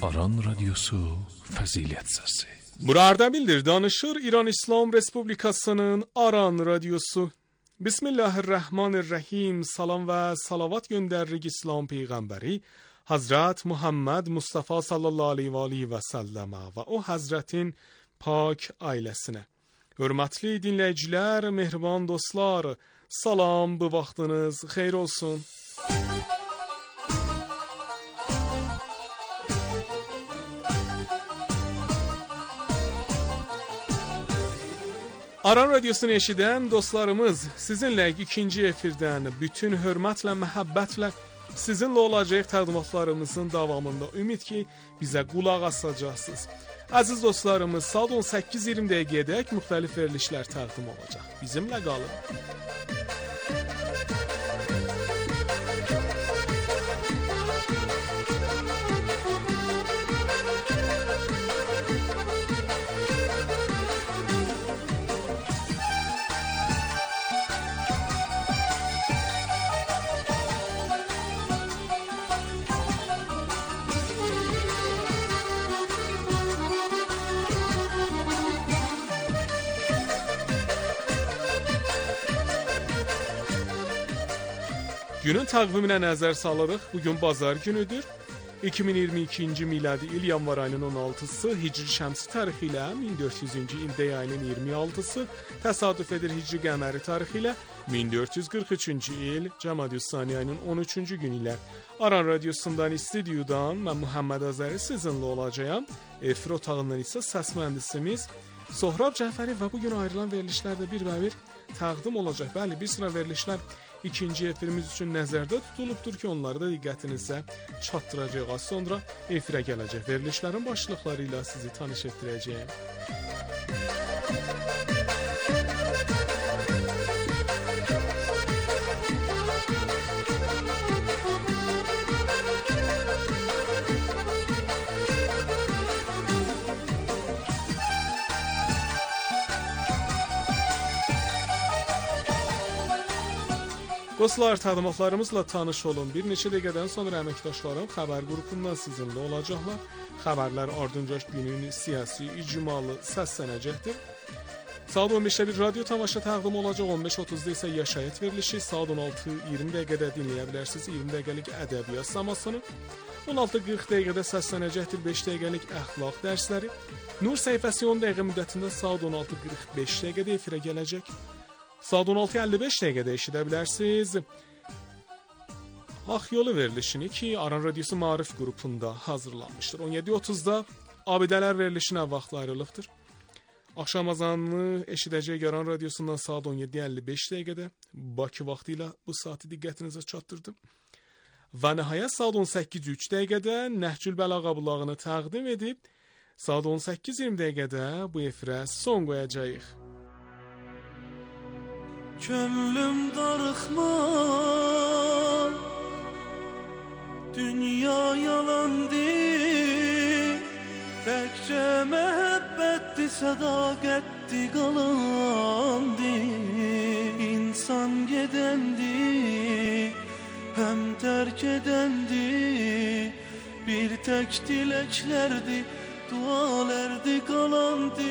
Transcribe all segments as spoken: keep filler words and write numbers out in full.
Aran Radyosu Fəzilət Səsi. Burada bildir, danışır İran İslam Respublikasının Aran Radyosu. Bismillahirrahmanirrahim. Salam və salavat göndəririk İslam Peyğəmbəri Hazret Muhammed Mustafa sallallahu aleyhi ve aleyhi ve sellem ve o Hazretin pak ailəsinə. Hörmətli dinləyicilər, mehriban dostlar, salam, bu vaxtınız xeyir olsun. Aran Radyosunu eşidən dostlarımız, sizinlə ikinci efirdən bütün hörmətlə, məhəbbətlə sizinlə olacaq təqdimatlarımızın davamında ümid ki, bizə qulaq asacaqsınız. Əziz dostlarımız, saat on səkkiz iyirmi dəqiqədək müxtəlif verilişlər təqdim olacaq. Bizimlə qalın. Günün təqviminə nəzər salırıq. Bugün bazar günüdür. iki min iyirmi ikinci miladi il yanvar ayının on altısı, Hicri şəmsi tarixi ilə min dörd yüzüncü ildə ayının iyirmi altısı, təsadüf edir Hicri qəməri tarixi ilə min dörd yüz qırx üçüncü il, Cəmadüs-Sani ayının on üçüncü günü ilə Aran Radyosundan, istudiyudan mən Muhammed Azəri sizinlə olacağım. Efir otağından isə səs mühəndisimiz Sohrab Cəfəri və bugün ayrılan verilişlərdə bir və bir təqdim olacaq. Bəli, bir sıra verilişlər ikinci efirimiz üçün nəzərdə tutulubdur ki, onları da diqqətinizə çatdıracaq. Az sonra efirə gələcək verilişlərin başlıqları ilə sizi tanış etdirəcəyim. Dostlar, təqdimatlarımızla tanış olun. Bir neçə dəqiqədən sonra əməkdaşlarım xəbər qrupundan sizinlə olacaqlar. Xəbərlər ardınca günün siyasi, icmalı səslənəcəkdir. Saat on beşdə bir radyo tamaşa təqdim olacaq, on beş otuzda isə yaşayət verilişi. Saat on altı iyirmi dəqiqədə dinləyə bilərsiniz iyirmi dəqiqəlik ədəbiyyat samasını. on altı qırx dəqiqədə səslənəcəkdir beş dəqiqəlik əxlaq dərsləri. Nur səhifəsi on dəqiqə müddətində saat on altı qırx beş dəqiqədə efirə gələcək. Saat on altı əlli beş dəqiqədə eşidə bilərsiniz Haq Yolu verilişini ki, Aran Radyosu Maarif qrupunda hazırlanmışdır. on yeddi otuzda Abidələr verilişinə vaxt ayrılıqdır. Axşam azanını eşidəcək Aran Radyosundan saat on yeddi əlli beş dəqiqədə Bakı vaxtı ilə bu saati diqqətinizə çatdırdım. Və nəhayət saat on səkkiz üç dəqiqədə Nəhcül Bəlağa bulağını təqdim edib, saat on səkkiz iyirmi dəqiqədə bu efirə son qoyacağıq. Könlüm darıxma, dünya yalandı, təkcə məhəbbətdi, sədaqətdi qalandı. İnsan gedəndi, həm tərk edəndi, bir tək diləklərdi, dualərdi qalandı.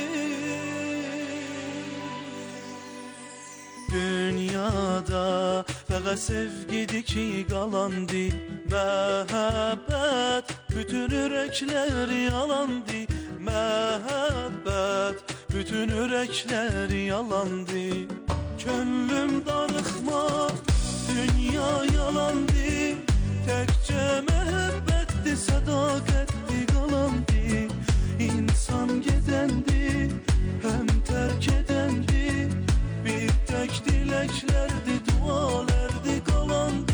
Dünyada fəqət sevgidi ki qalandı, məhəbbət bütün ürəkləri yalandı, məhəbbət bütün ürəkləri yalandı. Könlüm darıxma, dünya yalandı, təkcə məhəbbətdi, sədaqətdi qalandı. İnsan gedəndi, həm tərk edəndi, bir tək diləklərdi, dualərdi qalandı.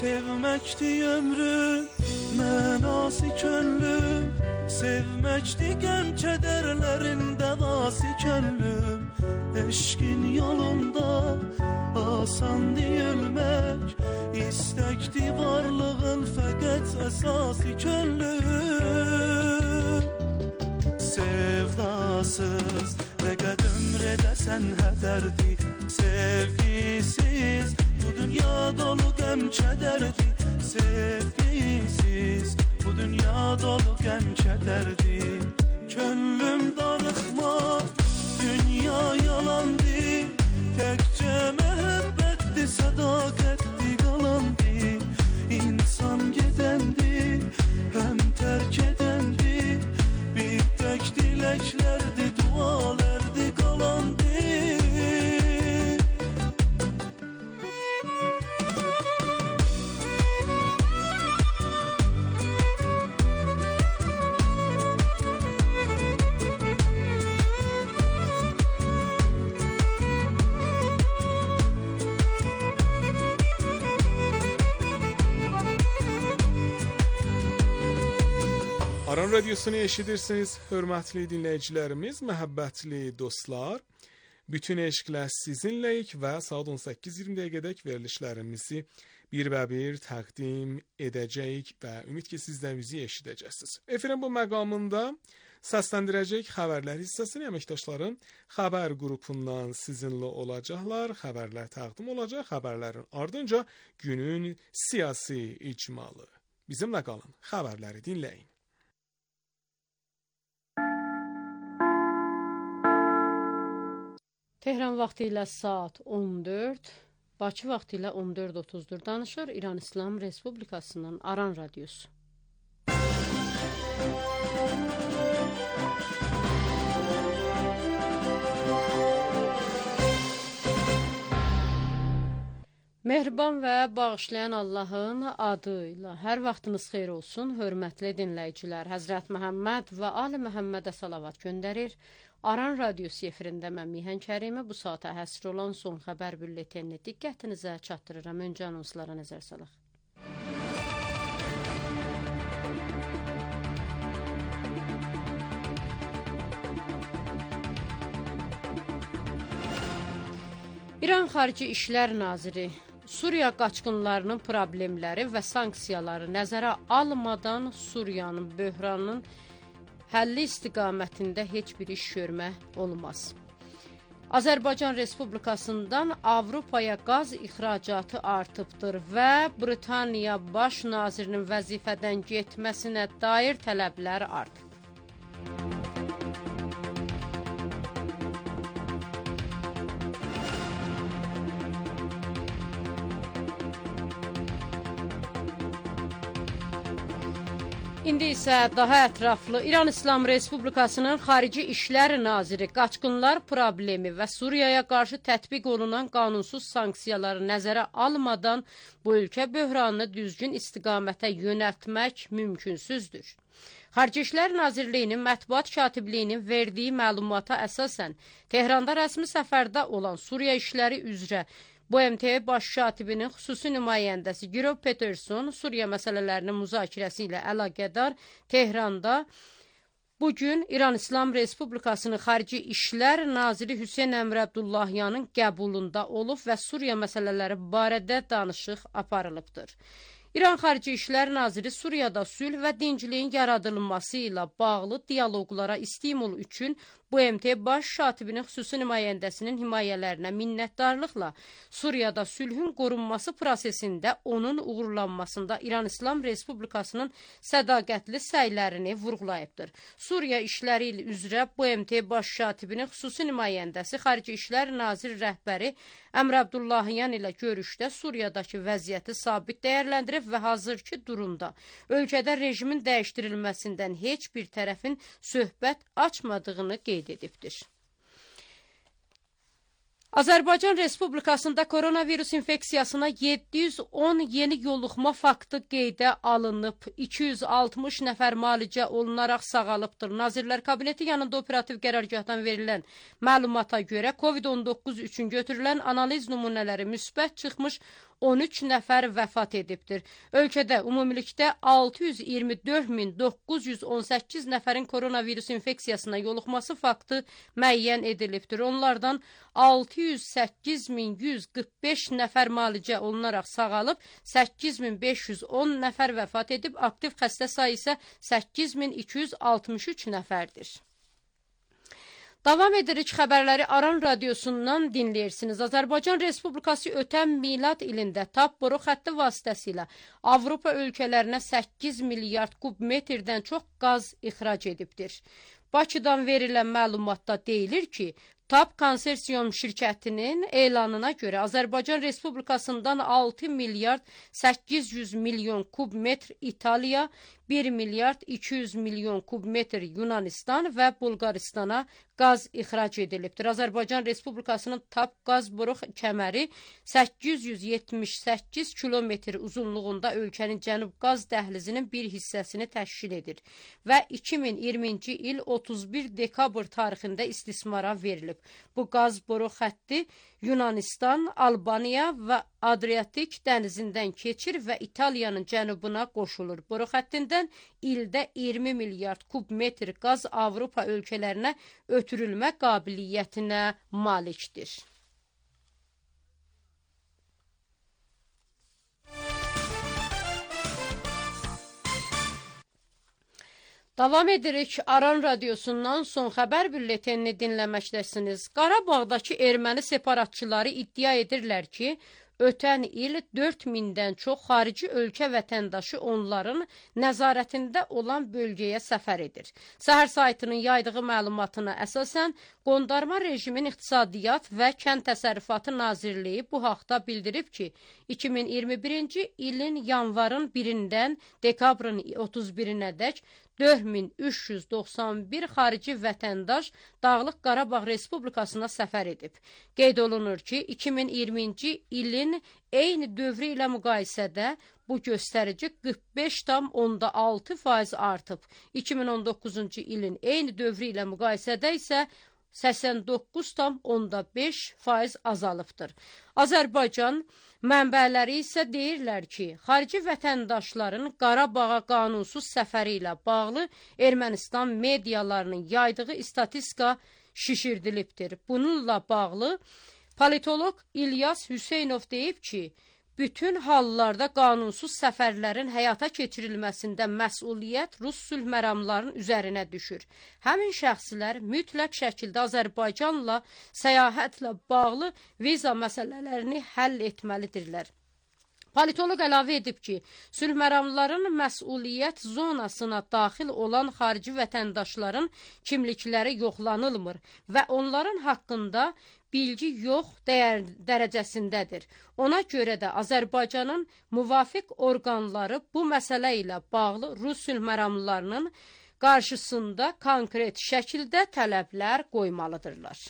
Sevməkdi ömrüm, mənası könlüm, sevməkdi qəm kədərlərin dəvası könlüm. Eşqin yolunda asan deyilmək, istəkdi varlığın fəqət əsası könlüm. Sevdasız nə qəd ömr edəsən hədərdi, sevgisiz bu dünya dolu qəm kədərdi, sevgisiz bu dünya dolu qəm kədərdi. Könlüm darıxma, dünya yalandı, təkcə məhəbbətdi, sədaqətdi qalandı. İnsan gedəndi, həm tərk edəndi, bir tək diləklərdi, dualərdi qalandı. Aran Radyosunu eşidirsiniz, hörmətli dinləyicilərimiz, məhəbbətli dostlar. Bütün eşqlər sizinləyik və saat on səkkiz iyirmi dəqiqədək verilişlərimizi bir və bir təqdim edəcəyik və ümid ki, sizdən bizi eşidəcəksiniz. Efirin bu məqamında səsləndirəcək xəbərlər hissəsini əməkdaşların xəbər qrupundan sizinlə olacaqlar, xəbərlər təqdim olacaq, xəbərlərin ardınca günün siyasi icmalı. Bizimlə qalın, xəbərləri dinləyin. Tehran vaxtı ilə saat on dörd, Bakı vaxtı ilə on dörd otuzdur. Danışır İran İslam Respublikasının Aran Radyosu. Mehriban və bağışlayan Allahın adıyla hər vaxtınız xeyir olsun, hörmətli dinləyicilər. Həzrət Məhəmməd və Ali Məhəmmədə salavat göndərir. Aran Radyosu efirində mən Mihan Kərimi bu saata həsr olan son xəbər bülletenini diqqətinizə çatdırıram. Öncə anonslara nəzər salaq. İran Xarici İşlər Naziri Suriya qaçqınlarının problemləri və sanksiyaları nəzərə almadan Suriyanın böhranının həlli istiqamətində heç bir iş görmək olmaz. Azərbaycan Respublikasından Avropaya qaz ixracatı artıbdır və Britaniya Baş Nazirinin vəzifədən getməsinə dair tələblər artıb. İndi isə daha ətraflı İran İslam Respublikasının Xarici İşlər Naziri qaçqınlar problemi və Suriyaya qarşı tətbiq olunan qanunsuz sanksiyaları nəzərə almadan bu ölkə böhranını düzgün istiqamətə yönəltmək mümkünsüzdür. Xarici İşlər Nazirliyinin mətbuat katibliyinin verdiyi məlumata əsasən Tehranda rəsmi səfərdə olan Suriya işləri üzrə B M T Baş Katibinin xüsusi nümayəndəsi Gürov Peterson Suriya məsələlərinin müzakirəsi ilə əlaqədar Tehranda bugün İran İslam Respublikasının Xarici İşlər Naziri Hüseyn Əmr Əbdullahyanın qəbulunda olub və Suriya məsələləri barədə danışıq aparılıbdır. İran Xarici İşlər Naziri Suriyada sülh və dincliyin yaradılması ilə bağlı diyaloqlara stimul üçün B M T Baş Katibinin xüsusi nümayəndəsinin himayələrinə minnətdarlıqla Suriyada sülhün qorunması prosesində onun uğurlanmasında İran İslam Respublikasının sədaqətli səylərini vurğulayıbdır. Suriya işləri üzrə B M T Baş Katibinin xüsusi nümayəndəsi Xarici İşlər Naziri rəhbəri Əmr Əbdullahyan ilə görüşdə Suriyadakı vəziyyəti sabit dəyərləndirib və hazırki durumda ölkədə rejimin dəyişdirilməsindən heç bir tərəfin söhbət açmadığını qeyd edibdir. Azərbaycan Respublikasında koronavirus infeksiyasına yeddi yüz on yeni yoluxma faktı qeydə alınıb. iki yüz altmış nəfər müalicə olunaraq sağalıbdır. Nazirlər Kabineti yanında operativ qərargahdan verilən məlumata görə COVID on doqquz üçün götürülən analiz nümunələri müsbət çıxmış, on üç nəfər vəfat edibdir. Ölkədə ümumilikdə altı yüz iyirmi dörd min doqquz yüz on səkkiz nəfərin koronavirus infeksiyasına yoluxması faktı müəyyən edilibdir. Onlardan altı yüz səkkiz min yüz qırx beş nəfər müalicə olunaraq sağalıb, səkkiz min beş yüz on nəfər vəfat edib, aktiv xəstə sayı isə səkkiz min iki yüz altmış üç nəfərdir. Davam edirik xəbərləri Aran radiosundan dinləyirsiniz. Azərbaycan Respublikası ötən milad ilində TAP boru xətti vasitəsilə Avropa ölkələrinə səkkiz milyard kub metrdən çox qaz ixrac edibdir. Bakıdan verilən məlumatda deyilir ki, TAP konsorsium şirkətinin elanına görə Azərbaycan Respublikasından altı milyard səkkiz yüz milyon kub metr İtaliya, bir milyard iki yüz milyon kub metr Yunanistan və Bulqaristana qaz ixrac edilibdir. Azərbaycan Respublikasının TAP qaz boru kəməri səkkiz yüz yetmiş səkkiz kilometr uzunluğunda ölkənin cənub qaz dəhlizinin bir hissəsini təşkil edir və iki min iyirminci il otuz bir dekabr tarixində istismara verilib. Bu qaz boru xətti Yunanistan, Albaniya və Adriatik dənizindən keçir və İtaliyanın cənubuna qoşulur. Boru xəttindən ildə iyirmi milyard kub metr qaz Avropa ölkələrinə ötürülmə qabiliyyətinə malikdir. Davam edirik. Aran radiosundan son xəbər bülletenini dinləməkdəsiniz. Qarabağdakı erməni separatçıları iddia edirlər ki, ötən il dörd mindən çox xarici ölkə vətəndaşı onların nəzarətində olan bölgəyə səfər edir. Səhər saytının yaydığı məlumatına əsasən, qondarma rejimin İqtisadiyyat və Kənd Təsərrüfatı Nazirliyi bu haqda bildirib ki, iki min iyirmi birinci ilin yanvarın birindən dekabrın otuz birinə dək dörd min üç yüz doxsan bir xarici vətəndaş Dağlıq Qarabağ Respublikasına səfər edib. Qeyd olunur ki, iki min iyirminci ilin eyni dövrü ilə müqayisədə bu göstərici qırx beş tam onda altı faiz artıb. iki min on doqquzuncu ilin eyni dövrü ilə müqayisədə isə səksən doqquz tam onda beş faiz azalıbdır. Azərbaycan mənbələri isə deyirlər ki, xarici vətəndaşların Qarabağa qanunsuz səfəri ilə bağlı Ermənistan medialarının yaydığı istatistika şişirdilibdir. Bununla bağlı politolog İlyas Hüseynov deyib ki, bütün hallarda qanunsuz səfərlərin həyata keçirilməsində məsuliyyət Rus sülh məramlarının üzərinə düşür. Həmin şəxslər mütləq şəkildə Azərbaycanla səyahətlə bağlı viza məsələlərini həll etməlidirlər. Politolog əlavə edib ki, sülh məramlarının məsuliyyət zonasına daxil olan xarici vətəndaşların kimlikləri yoxlanılmır və onların haqqında bilgi yox dəyər, dərəcəsindədir. Ona görə də Azərbaycanın müvafiq orqanları bu məsələ ilə bağlı Rus sülh məramlarının qarşısında konkret şəkildə tələblər qoymalıdırlar.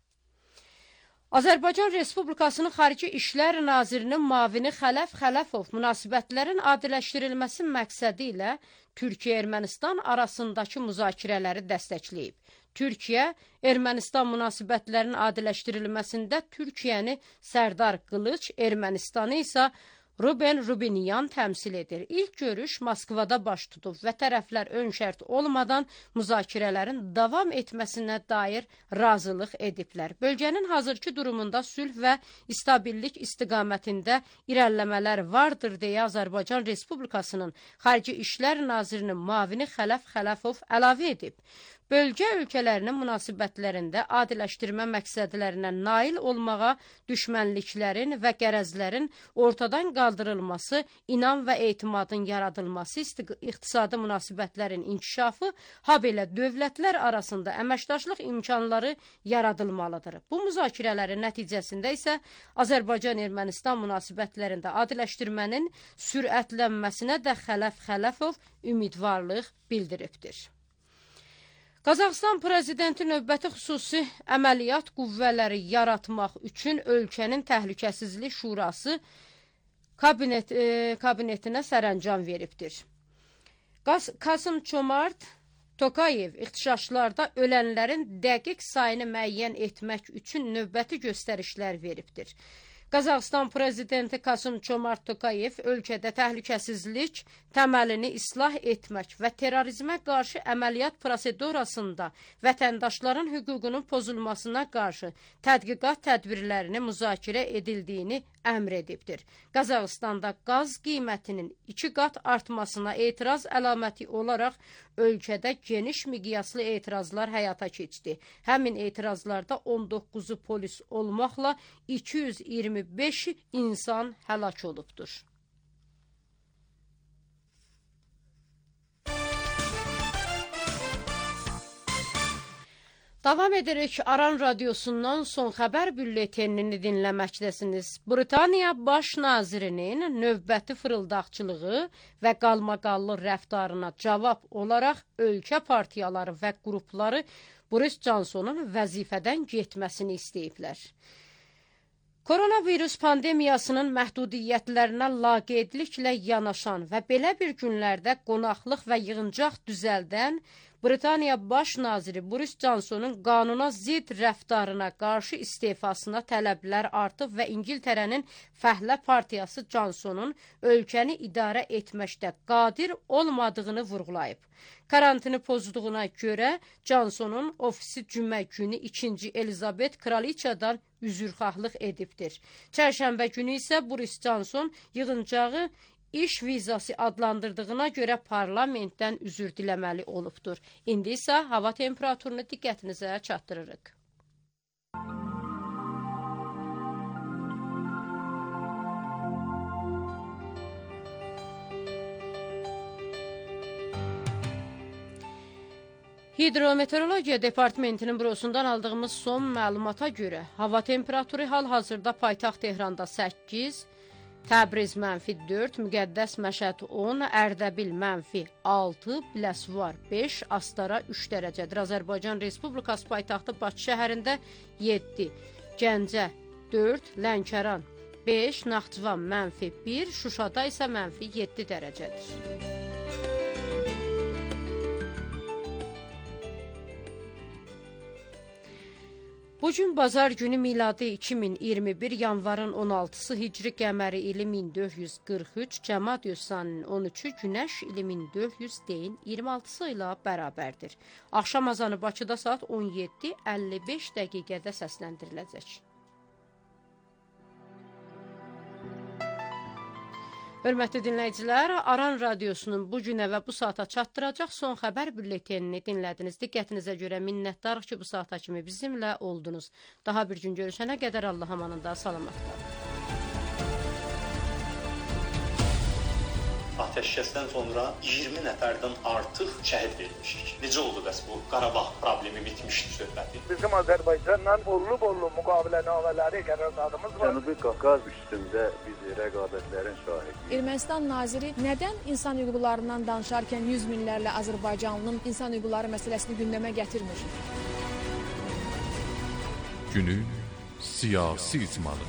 Azərbaycan Respublikasının Xarici İşlər Nazirinin müavini Xələf Xələfov münasibətlərin adiləşdirilməsi məqsədi ilə Türkiyə-Ermənistan arasındakı müzakirələri dəstəkləyib. Türkiyə, Ermənistan münasibətlərinin adiləşdirilməsində Türkiyəni Sərdar Qılıç, Ermənistanı isə Ruben Rubinyan təmsil edir. İlk görüş Moskvada baş tutub və tərəflər ön şərt olmadan müzakirələrin davam etməsinə dair razılıq ediblər. Bölgənin hazırki durumunda sülh və stabillik istiqamətində irəliləmələr vardır deyə Azərbaycan Respublikasının Xarici İşlər Nazirinin müavini Xələf Xələfov əlavə edib. Bölgə ölkələrinin münasibətlərində adiləşdirmə məqsədlərinə nail olmağa düşmənliklərin və qərəzlərin ortadan qaldırılması, inam və etimadın yaradılması, iqtisadi münasibətlərin inkişafı, habelə dövlətlər arasında əməkdaşlıq imkanları yaradılmalıdır. Bu müzakirələrin nəticəsində isə Azərbaycan-Ermənistan münasibətlərində adiləşdirmənin sürətlənməsinə də Xələf Xələfov ümidvarlıq bildiribdir. Qazaxıstan prezidenti növbəti xüsusi əməliyyat qüvvələri yaratmaq üçün ölkənin təhlükəsizlik şurası kabinet, e, kabinetinə sərəncam veribdir. Kasım Çomart Tokayev ixtişaşlarda ölənlərin dəqiq sayını müəyyən etmək üçün növbəti göstərişlər veribdir. Qazaxıstan prezidenti Kasım-Comart Tokayev ölkədə təhlükəsizlik təməlini islah etmək və terrorizmə qarşı əməliyyat prosedurasında vətəndaşların hüququnun pozulmasına qarşı tədqiqat tədbirlərini müzakirə edildiyini əmr edibdir. Qazaxıstanda qaz qiymətinin iki qat artmasına etiraz əlaməti olaraq ölkədə geniş miqyaslı etirazlar həyata keçdi. Həmin etirazlarda on doqquzu polis olmaqla iki yüz iyirmi beş insan həlak olubdur. Davam ederek Aran Radyosu'ndan son xəbər bülletenini dinləməkdəsiniz. Britaniya Baş Nazirinin növbəti fırıldaqçılığı və qalmaqallı rəftarına cavab olaraq ölkə partiyaları və qrupları Boris Johnsonun vəzifədən getməsini istəyiblər. Koronavirus pandemiyasının məhdudiyyətlərinə laqeydliklə yanaşan və belə bir günlərdə qonaqlıq və yığıncaq düzəldən Britaniya Baş Naziri Boris Johnsonun qanuna zid rəftarına qarşı istefasına tələblər artıb və İngiltərənin Fəhlə Partiyası Johnsonun ölkəni idarə etməkdə qadir olmadığını vurğulayıb. Karantini pozduğuna görə Johnsonun ofisi cümə günü ikinci Elizabeth Kraliçadan üzrxahlıq edibdir. Çərşənbə günü isə Boris Johnson yığıncağı İş vizası adlandırdığına görə parlamentdən üzr diləməli olubdur. İndi isə hava temperaturunu diqqətinizə çatdırırıq. Hidrometeorologiya Departamentinin bürosundan aldığımız son məlumata görə hava temperaturu hal-hazırda paytaxt Tehranda səkkiz, Təbriz mənfi dörd, Müqəddəs Məşəd on, Ərdəbil mənfi altı, Biləsuvar beş, Astara üç dərəcədir. Azərbaycan Respublikası paytaxtı Bakı şəhərində yeddi, Gəncə dörd, Lənkəran beş, Naxçıvan mənfi bir, Şuşada isə mənfi yeddi dərəcədir. Bugün bazar günü miladi iki min iyirmi bir, yanvarın on altısı, hicri qəməri ili min dörd yüz qırx üç, Cəmad Yusanın on üçü, Günəş ili min dörd yüz deyin iyirmi altısı ilə bərabərdir. Axşam azanı Bakıda saat on yeddi əlli beş dəqiqədə səsləndiriləcək. Hörmətli dinləyicilər, Aran Radyosu'nun bu günə və bu saata çatdıracaq son xəbər bülletenini dinlədiniz. Diqqətinizə görə minnətdarıq ki, bu saata kimi bizimlə oldunuz. Daha bir gün görüşənə qədər Allah amanında salamat qalın. Ateşkəsdən sonra iyirmi nəfərdən artıq şəhid verilmişik. Necə oldu bəs bu Qarabağ problemi bitmişdi söhbəti? Bizim Azərbaycanla borlu-borlu müqavilənamələri qərarlarımız var. Cənubi Qafqaz üstündə biz rəqabətlərin şahidi. Ermənistan naziri nədən insan hüquqlarından danışarkən yüz minlərlə Azərbaycanlının insan hüquqları məsələsini gündəmə gətirmir? Günün siyasi icmalı.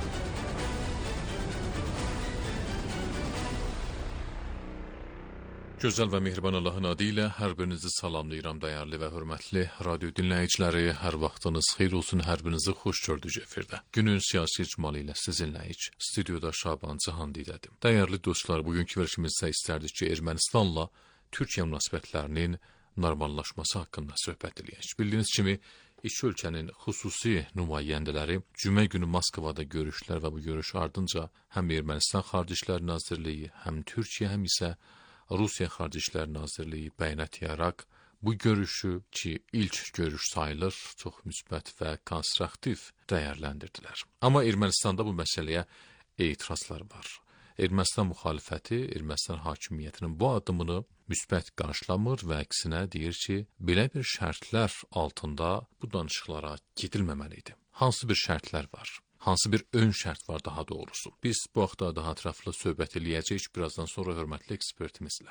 Gözəl və mehriban Allahın adı ilə hər birinizi salamlayıram, dəyərli və hörmətli radyo dinləyiciləri. Hər vaxtınız xeyir olsun, hər birinizi xoş gördük efirdə. Günün siyasi icmalı ilə sizinləyik. Studiyada Şaban Cihandidədim. Dəyərli dostlar, bugünkü verilişimizdə istərdik ki, Ermənistanla Türkiyə münasibətlərinin normallaşması haqqında söhbət edək. Bildiyiniz kimi, iki ölkənin xüsusi nümayəndələri cümə günü Moskvada görüşlər və bu görüş ardınca həm Ermənistan Xarici İşlər Nazirliyi, həm Türkiyə, həm isə Rusiya Xarici İşlər Nazirliyi bəyanat yayaraq bu görüşü ki, ilk görüş sayılır, çox müsbət və konstruktiv dəyərləndirdilər. Amma Ermənistanda bu məsələyə etirazlar var. Ermənistan müxalifəti, Ermənistan hakimiyyətinin bu addımını müsbət qarşılamır və əksinə deyir ki, belə bir şərtlər altında bu danışıqlara gedilməməlidir. Hansı bir şərtlər var? Hansı bir ön şərt var daha doğrusu? Biz bu haqda daha ətraflı söhbət eləyəcəyik birazdan sonra hörmətli ekspertimizlə.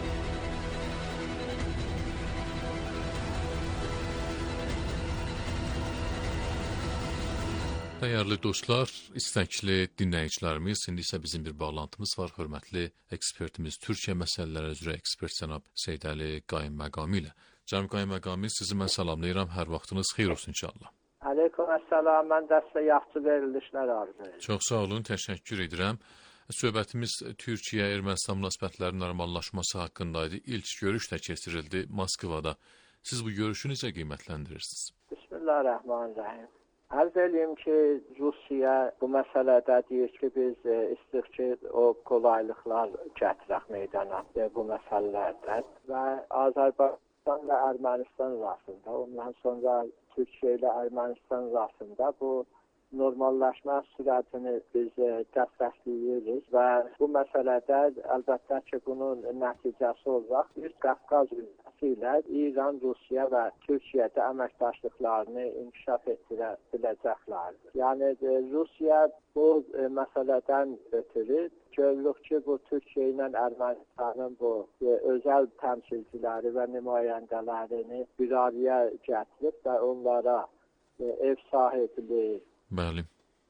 Dəyərli dostlar, istəkli dinləyicilərimiz, indi isə bizim bir bağlantımız var. Hörmətli ekspertimiz, Türkiyə məsələləri üzrə ekspert cənab Seydəli Qayım Məqami ilə. Cənab Qayım Məqami, sizi mən salamlayıram. Hər vaxtınız xeyir olsun inşallah. Aleykümselam, mən də sizə yaxşı verilişlər arzu edirəm. Çox sağ olun, təşəkkür edirəm. Söhbətimiz Türkiyə-Ermənistan münasibətlərinin normallaşması haqqında idi. İlk görüş də keçirildi Moskvada. Siz bu görüşü necə qiymətləndirirsiniz? Bismillahirrahmanirrahim. Arz edeyim ki, Rusiya bu məsələdə deyir ki, biz e, istirik ki, o kolaylıqlar gətirək meydana e, bu məsələlərdən və Azərbaycan və Ermənistan arasında, ondan sonra Türkiyə ilə Ermənistan arasında bu normallaşma sürətini biz e, dəstəkləyirik və bu məsələdə əlbəttə ki, bunun nəticəsi olaraq bir Qafqaz ülkəsi ilə İran, Rusiya və Türkiyədə əməkdaşlıqlarını inkişaf etdirə biləcəklərdir. Yəni e, Rusiya bu e, məsələdən ötürü görürük ki, bu Türkiyə ilə Ermənistanın bu e, özəl təmsilçiləri və nümayəndələrini bir araya gətirib və onlara e, ev sahibliyi Bəli.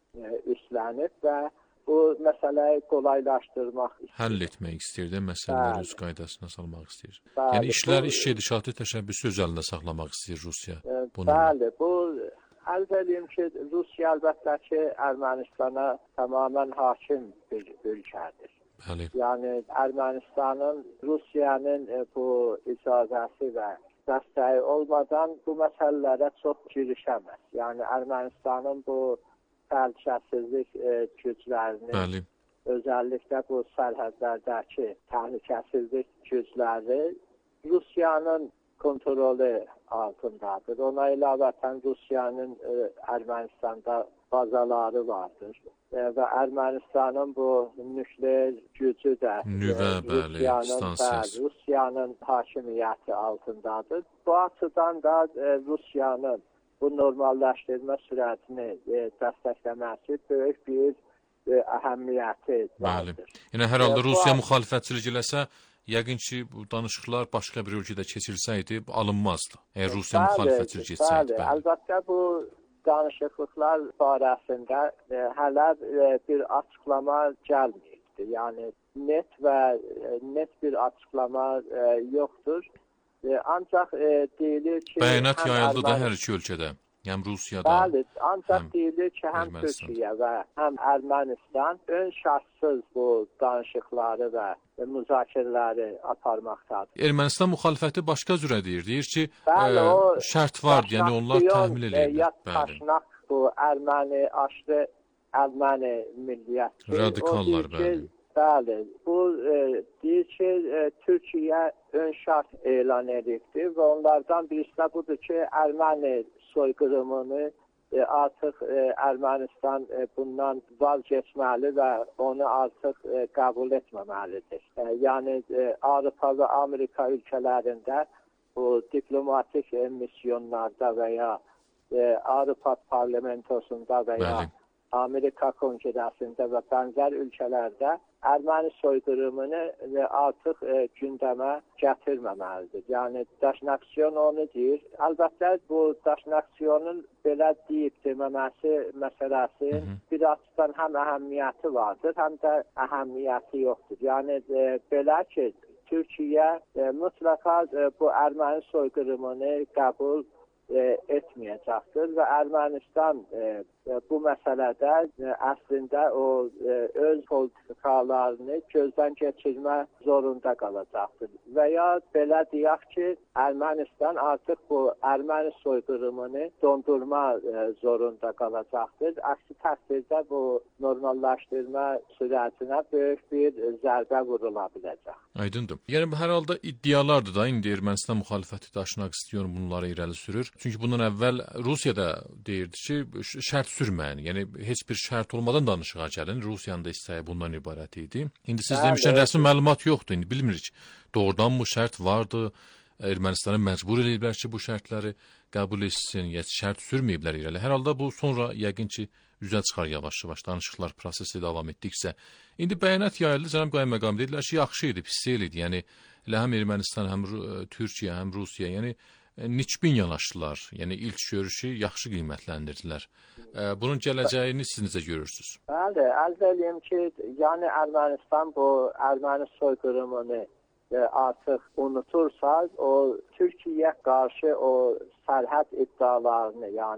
üstlənib və bu məsələyi qolaylaşdırmaq istəyir. Həll etmək istəyir də, məsələləri öz qaydasına salmaq istəyir. Bəli, yəni işlər, bu, iş gedişatı təşəbbüsü özəlində saxlamaq istəyir Rusiya. E, Bunu bəli, bu əlb edeyim ki, Rusiya əlbəttə ki, Ermənistana tamamən hakim bir ölkədir. Bəli. Yəni Ermənistanın, Rusiyanın e, bu icazəsi və dəstəyi olmadan bu məsələlərə çox girişəməz. Yəni Ermənistanın bu təhlükəsizlik e, güclərini, Bəli. özəlliklə bu sərhədlərdəki təhlükəsizlik gücləri Rusiyanın kontrolü altındadır. Ona ilavətən Rusiyanın e, Ermənistanda bazaları vardır. E, və Ermənistanın bu nükleer gücü də Nüvə, e, bəli, Rusiyanın, bəli, Rusiyanın hakimiyyəti altındadır. Bu açıdan da e, Rusiyanın bu normallaşdırma sürətini e, dəstəkləməsi böyük bir e, əhəmiyyəti vardır. Bəli. Yəni hər halda E, Rusiya bu, müxalifətçilik eləsə, yəqin ki, bu danışıqlar başqa bir ölkədə keçirsəydi, alınmazdı. Əgər Rusiya bəli, müxalifətçilik etsəydi. Bəli, əlbəttə bu danışıqlıqlar barəsində e, hələ e, bir açıqlama gəlməyibdir. Yəni net və e, net bir açıqlama e, yoxdur. E, ancaq e, deyilir ki, Bəyanat yayıldı da Erməni... hər iki ölkədə. Yəni Rusiyada. Bəli, ancaq həm deyilir ki, həm Ermənistan. Türkiyə və həm Ermənistan ön şərtsiz bu danışıqları və müzakirələri aparmaqdadır. Ermənistan müxalifəti başqa cürə deyir. Deyir ki, Bəli, ə, o şərt var, yəni onlar təhmil edirlər. Ya Bəli. taşnaq bu Erməni aşırı Erməni milliyyətçi. Radikallar, O deyir ki, bəli. Bəli, bu e, deyir ki, e, Türkiyə ön şərt elan edibdir və onlardan birisi də budur ki, Erməni soyqırımını e, artıq e, Ermənistan e, bundan vazgeçməli və onu artıq e, qəbul etməməlidir. E, yəni e, Avropa və Amerika ölkələrində bu diplomatik e, misyonlarda və ya e, Avropa parlamentosunda və ya Bəli. Amerika Konqresində və bənzər ölkələrdə Erməni soyqırımını artıq e, gündəmə gətirməməlidir. Yəni Daşnaksion onu deyir. Əlbəttə bu Daşnaksionun belə deyib deməməsi məsələsi bir açıdan həm əhəmiyyəti vardır, həm də əhəmiyyəti yoxdur. Yəni e, belə ki, Türkiyə e, mütləqa e, bu Erməni soyqırımını qəbul e, etməyəcəkdir və Ermənistan e, e, bu məsələdə e, əslində o e, öz politikalarını gözdən keçirmə zorunda qalacaqdır. Və ya belə deyək ki, Ermənistan artıq bu Erməni soyqırımını dondurma e, zorunda qalacaqdır. Əksi təqdirdə bu normallaşdırma sürətinə böyük bir zərbə vurula biləcək. Aydındır. Yəni hər halda iddialardır da indi Ermənistan müxalifəti daşınaq istəyir, bunları irəli sürür. Çünki bundan əvvəl Rusiya da deyirdi ki, şərt sürməyin. Yəni heç bir şərt olmadan danışığa gəlin. Rusiyanın da istəyi bundan ibarət idi. İndi siz Bəli, demişdən rəsmi məlumat yoxdur. İndi bilmirik. Doğrudan mı şərt vardı? Ermənistanı məcbur ediblər ki, bu şərtləri qəbul etsin, ya şərt sürməyiblər irəli. Hər halda bu sonra yəqin ki, üzə çıxar yavaş-yavaş danışıqlar prosesi davam etdikcə. İndi bəyanat yayıldı, cənab qayyum məqam dedilər ki, yaxşı idi, pis deyil idi. Yəni elə həm Ermənistan, həm Türkiyə, həm Rusiya, yəni niçbin yanaşdılar. Yəni ilk görüşü yaxşı qiymətləndirdilər. Bunun gələcəyini siz necə görürsünüz? Bəli, əldə eləyim ki, yəni Ermənistan bu Erməni soyqırımını artıq unutursa, o Türkiyəyə qarşı o sərhəd iddialarını, yəni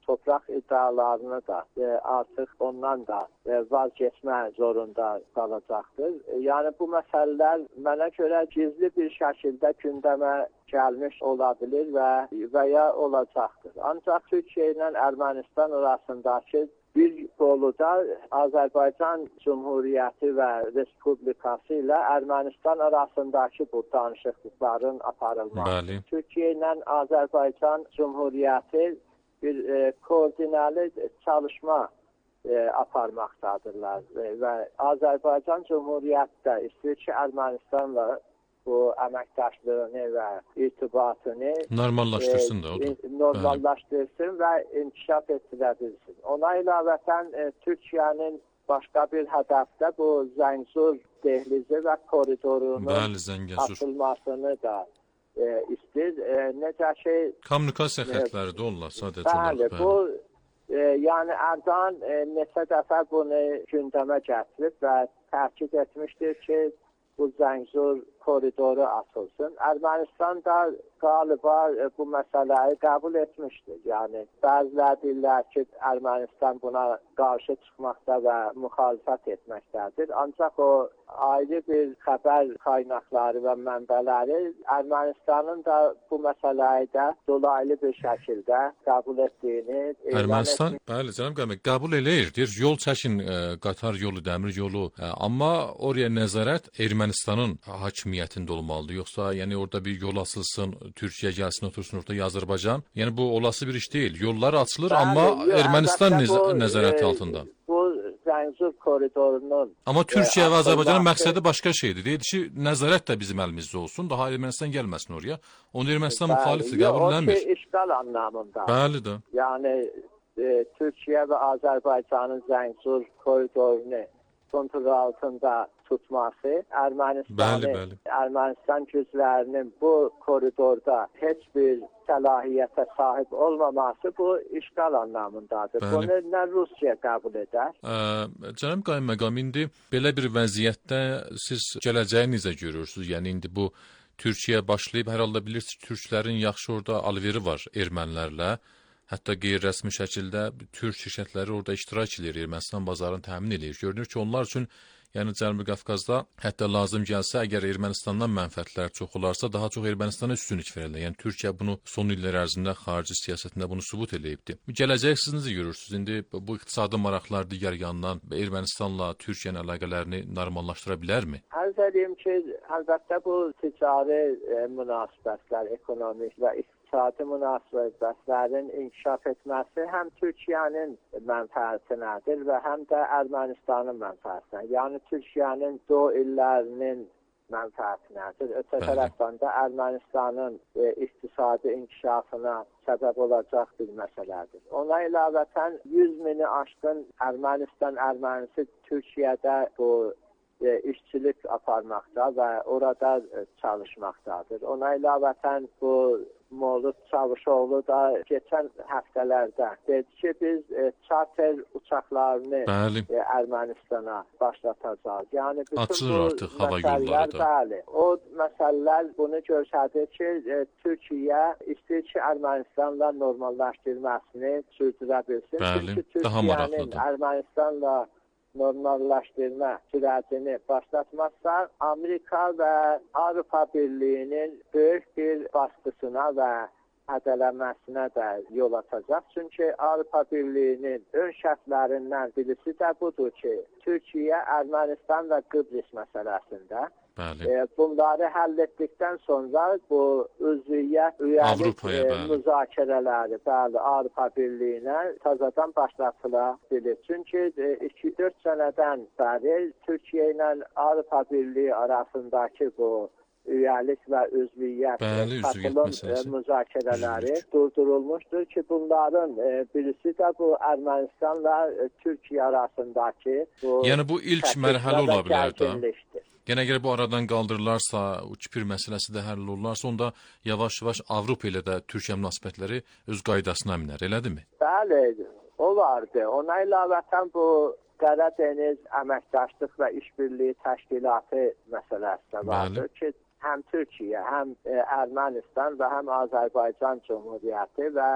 torpaq iddialarını da e, artıq ondan da e, vazgeçmə zorunda qalacaqdır. E, yəni bu məsələlər mənə görə gizli bir şəkildə gündəmə gəlmiş ola bilir və və ya olacaqdır. Ancaq Türkiyə ilə Ermənistan arasındakı bir qoluda Azərbaycan Cumhuriyyəti və Respublikası ilə Ermənistan arasındakı bu danışıqlıqların aparılması. Bəli. Türkiyə ilə Azərbaycan Cumhuriyyəti bir e, koordinəli çalışma e, aparmaqdadırlar e, və Azərbaycan Cumhuriyyəti də istəyir ki, Ermənistanla bu əməkdaşlığını və irtibatını normallaşdırsın da o da. E, normallaşdırsın Bəli. Və inkişaf etdirə bilsin. Ona ilavətən e, Türkiyənin başqa bir hədəfdə bu Zəngəzur dehlizi və koridorunun Bəli, açılmasını da e, istəyir. E, necə ki kommunikasiya xətləri də onlar sadəcə olaraq. Bəli, bu e, yəni Erdoğan e, neçə dəfə bunu gündəmə gətirib və təkid etmişdir ki, bu Zəngəzur koridoru açılsın. Ermənistan da galiba e, bu məsələyi qəbul etmişdir. Yəni bəziləri deyirlər ki, Ermənistan buna qarşı çıxmaqda və müxalifət etməkdədir. Ancaq o ayrı bir xəbər qaynaqları və mənbələri Ermənistanın da bu məsələyi də dolaylı bir şəkildə qəbul etdiyini Ermənistan, bəli, cənab Qəmi, qəbul eləyir. Deyir, yol çəkin, e, qatar yolu, dəmir yolu. E, amma oraya nəzarət Ermənistanın hakimiyyətində olmalıdır. Yoxsa yəni orada bir yol açılsın, Türkiyə gəlsin, otursun orada Azərbaycan. Yəni bu olası bir iş deyil. Yollar açılır, bəli, amma yo, Ermənistan nəz nəzarəti e, altında. Bu Zəngəzur koridorunun Amma Türkiyə e, və Azərbaycanın məqsədi başqa şeydir. Deyir ki, nəzarət də bizim əlimizdə olsun, daha Ermənistan gəlməsin oraya. Onu Ermənistan müxalifdir, qəbul eləmir. O işğal anlamında. Bəli də. Yəni e, Türkiyə və Azərbaycanın Zəngəzur koridorunu kontrol altında tutması, Ermənistanı, bəli, bəli. Ermənistan güclərinin bu koridorda heç bir səlahiyyətə sahib olmaması bu işğal anlamındadır. Bəli. Bunu nə Rusiya qəbul edər? Ə, cənab Qayyum məqam, indi belə bir vəziyyətdə siz gələcəyi necə görürsünüz? Yəni indi bu Türkiyə başlayıb, hər halda bilirsiniz, türklərin yaxşı orada alveri var ermənilərlə. Hətta qeyri-rəsmi şəkildə türk şirkətləri orada iştirak edir, Ermənistan bazarını təmin edir. Görünür ki, onlar üçün yəni Cənubi Qafqazda hətta lazım gəlsə, əgər Ermənistandan mənfəətlər çox olarsa, daha çox Ermənistana üstünlük verirlər. Yəni Türkiyə bunu son illər ərzində xarici siyasətində bunu sübut edibdir. Gələcək siz necə görürsünüz? İndi bu iqtisadi maraqlar digər yandan Ermənistanla Türkiyənin əlaqələrini normallaşdıra bilərmi? Arz edeyim ki, əlbəttə bu ticari e, münasibətlər, ekonomik və iqtisadi münasibətlərin inkişaf etməsi həm Türkiyənin mənfəətinədir və həm də Ermənistanın mənfəətinə. Yəni Türkiyənin doğu illərinin mənfəətinədir. Ötə tərəfdən də Ermənistanın e, iqtisadi inkişafına səbəb olacaq bir məsələdir. Ona ilavətən yüz mini aşkın Ermənistan ermənisi Türkiyədə bu e, işçilik aparmaqda və orada e, çalışmaqdadır. Ona ilavətən bu Molud Çavuşoğlu da keçən həftələrdə dedi ki, biz e, charter uçaqlarını e, Ermənistana başlatacağız. Yəni bütün açılır bu artıq hava məsələlər, yolları da. Bəli, o məsələlər bunu göstərir ki, e, Türkiyə istəyir ki, Ermənistanla normallaşdırmasını sürdürə bilsin. Bəli, çünki daha maraqlıdır. Ermənistanla normallaşdırma sürətini başlatmazsa, Amerika və Avropa Birliyinin böyük bir baskısına və hədələməsinə də yol açacaq. Çünki Avropa Birliyinin ön şərtlərindən birisi də budur ki, Türkiyə, Ermənistan və Qıbrıs məsələsində Bəli. E, bunları həll etdikdən sonra bu üzviyyət, üyəlik e, müzakirələri bəli, Avropa Birliyinə təzədən başlatıla bilir. Çünki iki dörd sənədən bəri Türkiyə ilə Avropa Birliyi arasındakı bu üyəlik və üzviyyət bəli, katılım e, müzakirələri üzviyyət. durdurulmuşdur ki, bunların e, birisi də bu Ermənistanla e, Türkiyə arasındakı bu yəni bu ilk mərhələ ola bilər də. Yəni əgər bu aradan qaldırılarsa, o Kipr məsələsi də həll olunarsa, onda yavaş-yavaş Avropa ilə də Türkiyə münasibətləri öz qaydasına minər, elədirmi? Bəli, o vardı. Ona ilavətən bu Qaradeniz Əməkdaşlıq və İşbirliyi Təşkilatı məsələsi də vardır ki, həm Türkiyə, həm e, Ermənistan və həm Azərbaycan Cumhuriyyəti və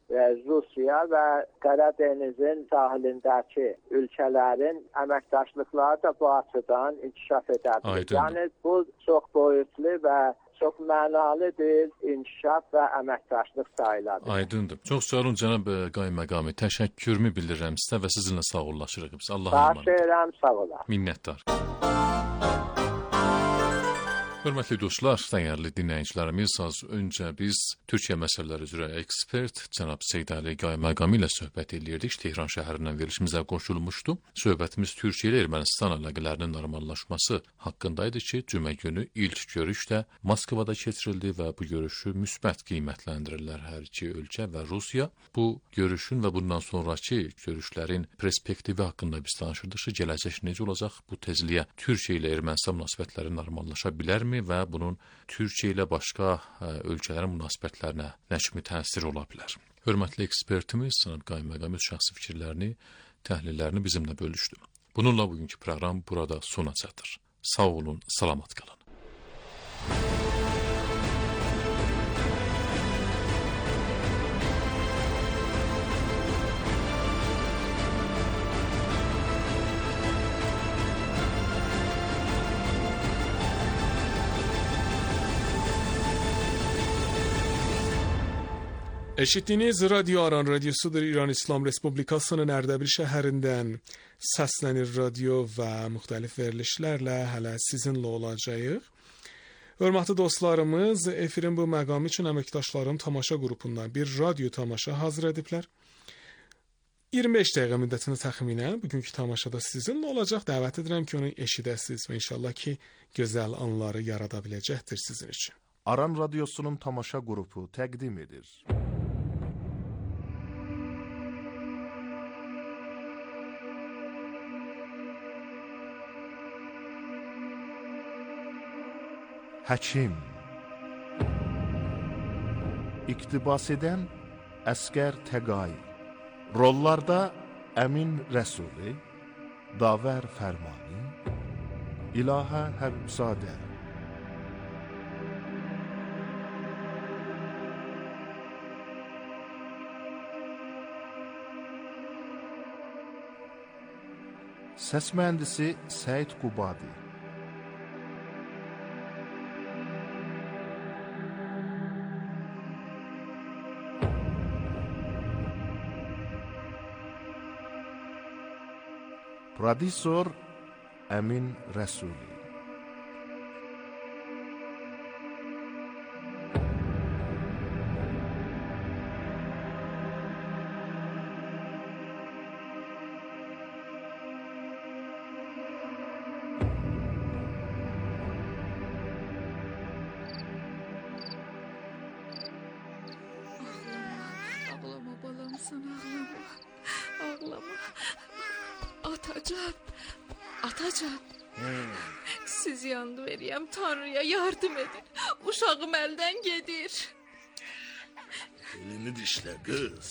Rusiya və Qaradənizin sahilindəki ölkələrin əməkdaşlıqları da bu açıdan inkişaf edə bilər. Yəni bu çox boyutlu və çox mənalı bir inkişaf və əməkdaşlıq sayıladır. Aydındır. Çox sağ olun cənab Qaymakamı. Təşəkkürümü bildirirəm sizə və sizinlə sağollaşırıq. Allah'a emanet. Başlayıram, sağ olun. Minnətdar. Hörmətli dostlar, dəyərli dinləyicilərimiz, az öncə biz Türkiyə məsələləri üzrə ekspert cənab Seydəli Qaymakamı ilə söhbət edirdik. Tehran şəhərindən verilişimizə qoşulmuşdu. Söhbətimiz Türkiyə ilə Ermənistan əlaqələrinin normallaşması haqqındaydı ki, cümə günü ilk görüş də Moskvada keçirildi və bu görüşü müsbət qiymətləndirirlər hər iki ölkə və Rusiya. Bu görüşün və bundan sonraki görüşlərin perspektivi haqqında biz danışırdıq ki, gələcək necə olacaq? Bu tezliyə Türkiyə ilə Ermənistan münasibətləri normallaşa bilərmi? Və bunun Türkiyə ilə başqa ə, ölkələrin münasibətlərinə nə kimi təsiri ola bilər? Hörmətli ekspertimiz cənab Qaymakamı şəxsi fikirlərini, təhlillərini bizimlə bölüşdü. Bununla bugünkü proqram burada sona çatır. Sağ olun, salamat qalın. Eşitdiyiniz Radio Aran radyosudur. İran İslam Respublikasının Ərdəbil şəhərindən səslənir radio və müxtəlif verilişlərlə hələ sizinlə olacağıq. Hörmətli dostlarımız, efirin bu məqamı üçün əməkdaşlarım tamaşa qrupundan bir radio tamaşa hazır ediblər. iyirmi beş dəqiqə müddətində təxminən bugünkü tamaşada sizinlə olacaq. Dəvət edirəm ki, onu eşidəsiniz və inşallah ki, gözəl anları yarada biləcəkdir sizin üçün. Aran radyosunun tamaşa qrupu təqdim edir. Həkim. İqtibas edən Əskər Təqay. Rollarda Əmin Rəsuli, Davər Fərmani, İlahə Həbibzadə. Səs mühəndisi Səid Qubadi. Prodüsor Əmin Rəsuli. Ağlama balam, sen ağlama. Ağlama. Atacan, Atacan, hmm. Siz yandı veriyem, Tanrı'ya yardım edin. Uşağım elden gedir. Elini dişle kız.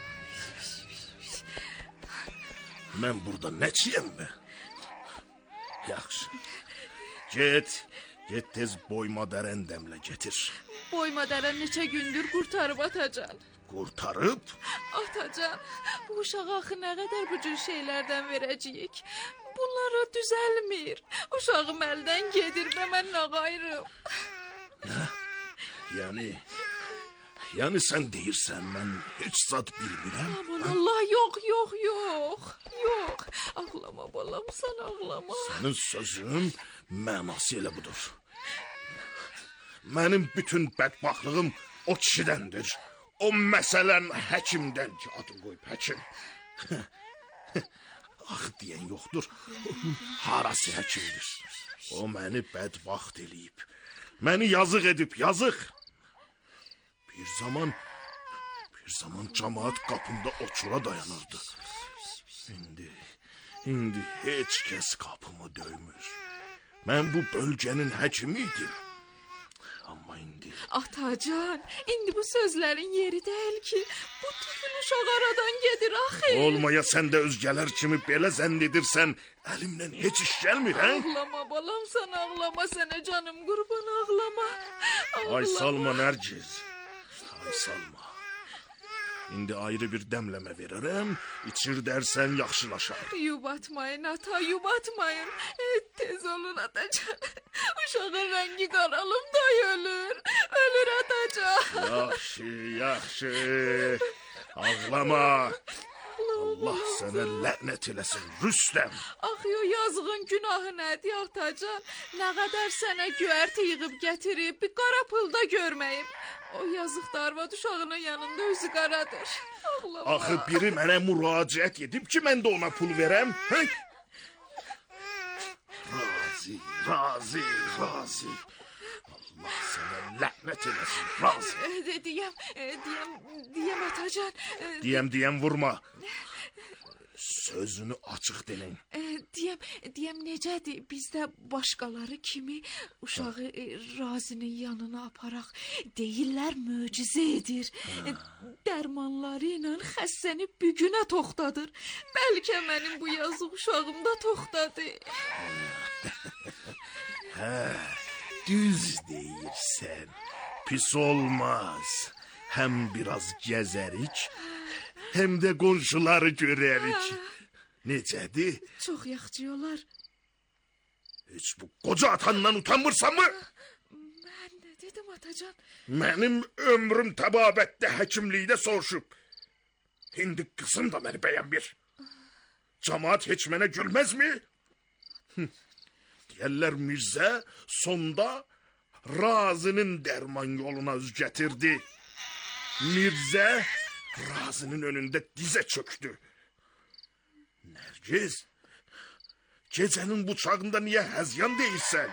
Ben burada neçiyim mi? Yaxşı. Get, get tez boyma dərən dəmlə getir. Boyma dərən neçə gündür qurtarıb Atacan. Kurtarıp? Atacan, bu uşağı axı nə qədər bu cür şeylərdən verəcəyik? Bunlara düzəlmir. Uşağım əldən gedir və mən nə qayrım? Nə? Yəni, yəni sən deyirsən, mən heç zat bilmirəm. Aman Allah, yox, yox, yox, yox. Ağlama balam, sən ağlama. Sənin sözün mənası elə budur. Mənim bütün bədbaxlığım o kişidəndir. O məsələn həkimdən ki, adını qoyub həkim. Ax deyən yoxdur. Harası həkimdir. O məni bədbaxt eləyib. Məni yazıq edib, yazıq. Bir zaman, bir zaman cəmaat qapımda oçura dayanırdı. İndi, indi heç kəs qapımı döymür. Mən bu bölgənin həkimi idim. Amma indi... Atacan, indi bu sözlərin yeri deyil ki, bu tüfül uşaq aradan gedir axı. Olmaya sən də özgələr kimi belə zənn edirsən, əlimdən heç iş gəlmir, hə? Ağlama balam, sən ağlama, sənə canım qurban, ağlama. Ağlama. Ay salma Nərgiz, ay salma. İndi ayrı bir dəmləmə verərəm, içir dərsən yaxşılaşar. Yubatmayın ata, yubatmayın. E, tez olun atacan. Uşağın rəngi qaralım da ölür. Ölür atacan. Yaxşı, yaxşı. Ağlama. Allah sənə lənət eləsin, Rüstəm. Axı o yazığın günahı nədir atacan? Nə qədər sənə göyərti yığıb gətirib, bir qara pulda görməyib. O yazıq darvad uşağının yanında özü qaradır. Ağlama. Axı biri mənə müraciət edib ki, mən də ona pul verəm. Hə? Razi, razi, razi. Allah sənə lənət eləsin, razi. E, Deyəm, e, deyəm, deyəm atacan. e, Diyəm, diyəm vurma. Sözünü açıq deyin. E, Deyəm, deyəm necədir? Biz də başqaları kimi uşağı e, Razinin yanına aparaq. Deyirlər möcüzə edir. E, Dərmanları ilə xəstəni bir günə toxtadır. Bəlkə mənim bu yazıq uşağım da toxtadı. Hə, düz deyirsən. Pis olmaz. Həm biraz gəzərik, həm də qonşuları görərik. Necədir? Çox yaxşı olar. Heç bu qoca atandan utanmırsan mı? Mən nə dedim atacan? Mənim ömrüm təbabətdə həkimlikdə soruşub. İndi qızım da məni bəyənmir. Camaat heç mənə gülməzmi? Deyərlər Mirzə sonda Razinin dərman yoluna üz gətirdi. Mirzə Razinin önündə dizə çöktü. Nərgiz, gecənin bu çağında niyə həzyan deyirsən?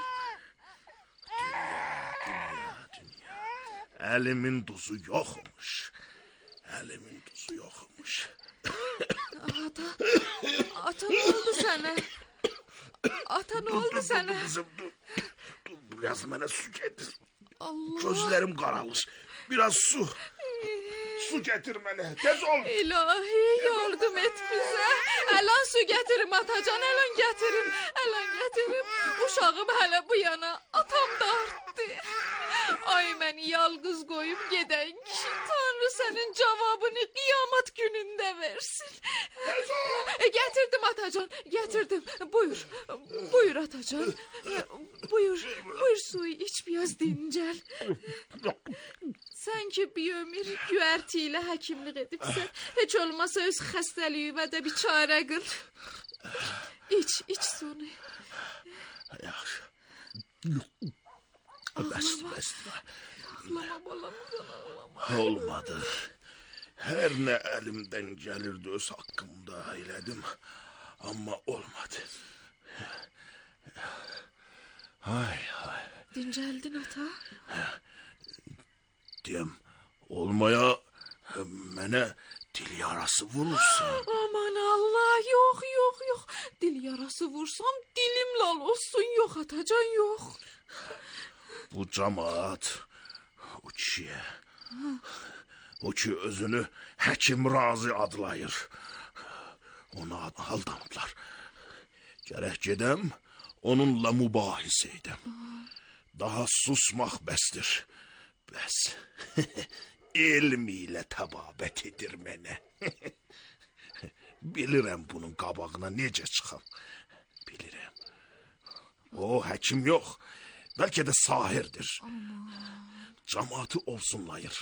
Dünya, dünya, dünya. Əlimin duzu yoxmuş. Əlimin duzu yoxmuş. Ata, ata nə oldu sənə? Ata nə oldu sənə? Kızım dur, dur, biraz mənə su getir. Allah. Gözlərim qaralır. Biraz su. Su getir mənə, tez ol. İlahi, yardım et bizə. Ələn su gətirim atacan, ələn gətirim. Ələn gətirim. Uşağım hələ bu yana, atam da artdı. Ay məni yalqız qoyub gedən kişi, Tanrı sənin cavabını qiyamət günündə versin. E, gətirdim atacan, gətirdim. Buyur, buyur atacan. Buyur, buyur suyu iç, biraz dincəl. Sən ki bir ömür göyərti ilə həkimlik edibsən, heç olmasa öz xəstəliyimə də bir çarə qıl. İç, iç sunu. Yaxşı. Bəsdir, bəsdir. Ağlama balam, ağlama. Olmadı. Hər nə əlimdən gəlirdi öz haqqımda elədim. Amma olmadı. Ay, ay. Dincəldin ata? Deyəm, olmaya mənə dil yarası vurursan. Aman Allah, yox, yox, yox. Dil yarası vursam dilim lal olsun, yox atacan, yox. Bu camaat o kişiyə, o ki özünü həkim razı adlayır. Onu aldanıblar. Gərək gedəm, onunla mübahisə edəm. Daha susmaq bəsdir. Bəs, elm ilə təbabət edir mənə. Bilirəm bunun qabağına necə çıxam. Bilirəm. O həkim yox, bəlkə də sahirdir. Camaatı ovsunlayır.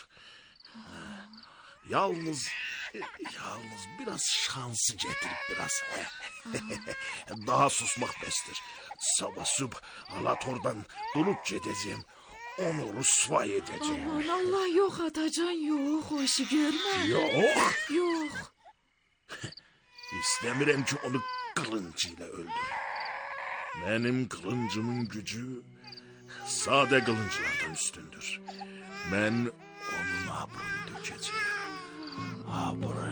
Yalnız, yalnız biraz şansı getirib biraz. Daha susmaq bəsdir. Sabah sübh Alator'dan dolup gedəcəm. Onu rüsva edəcəm. Aman Allah, yox atacan, yox, o işi görmə. Yox. Yox. İstəmirəm ki onu qılıncı ilə öldür. Mənim qılıncımın gücü sadə qılınclardan üstündür. Mən onun abrını dökəcəyim. Abrı.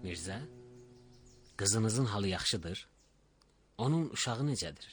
Mirzə, qızınızın halı yaxşıdır. Onun uşağı necədir?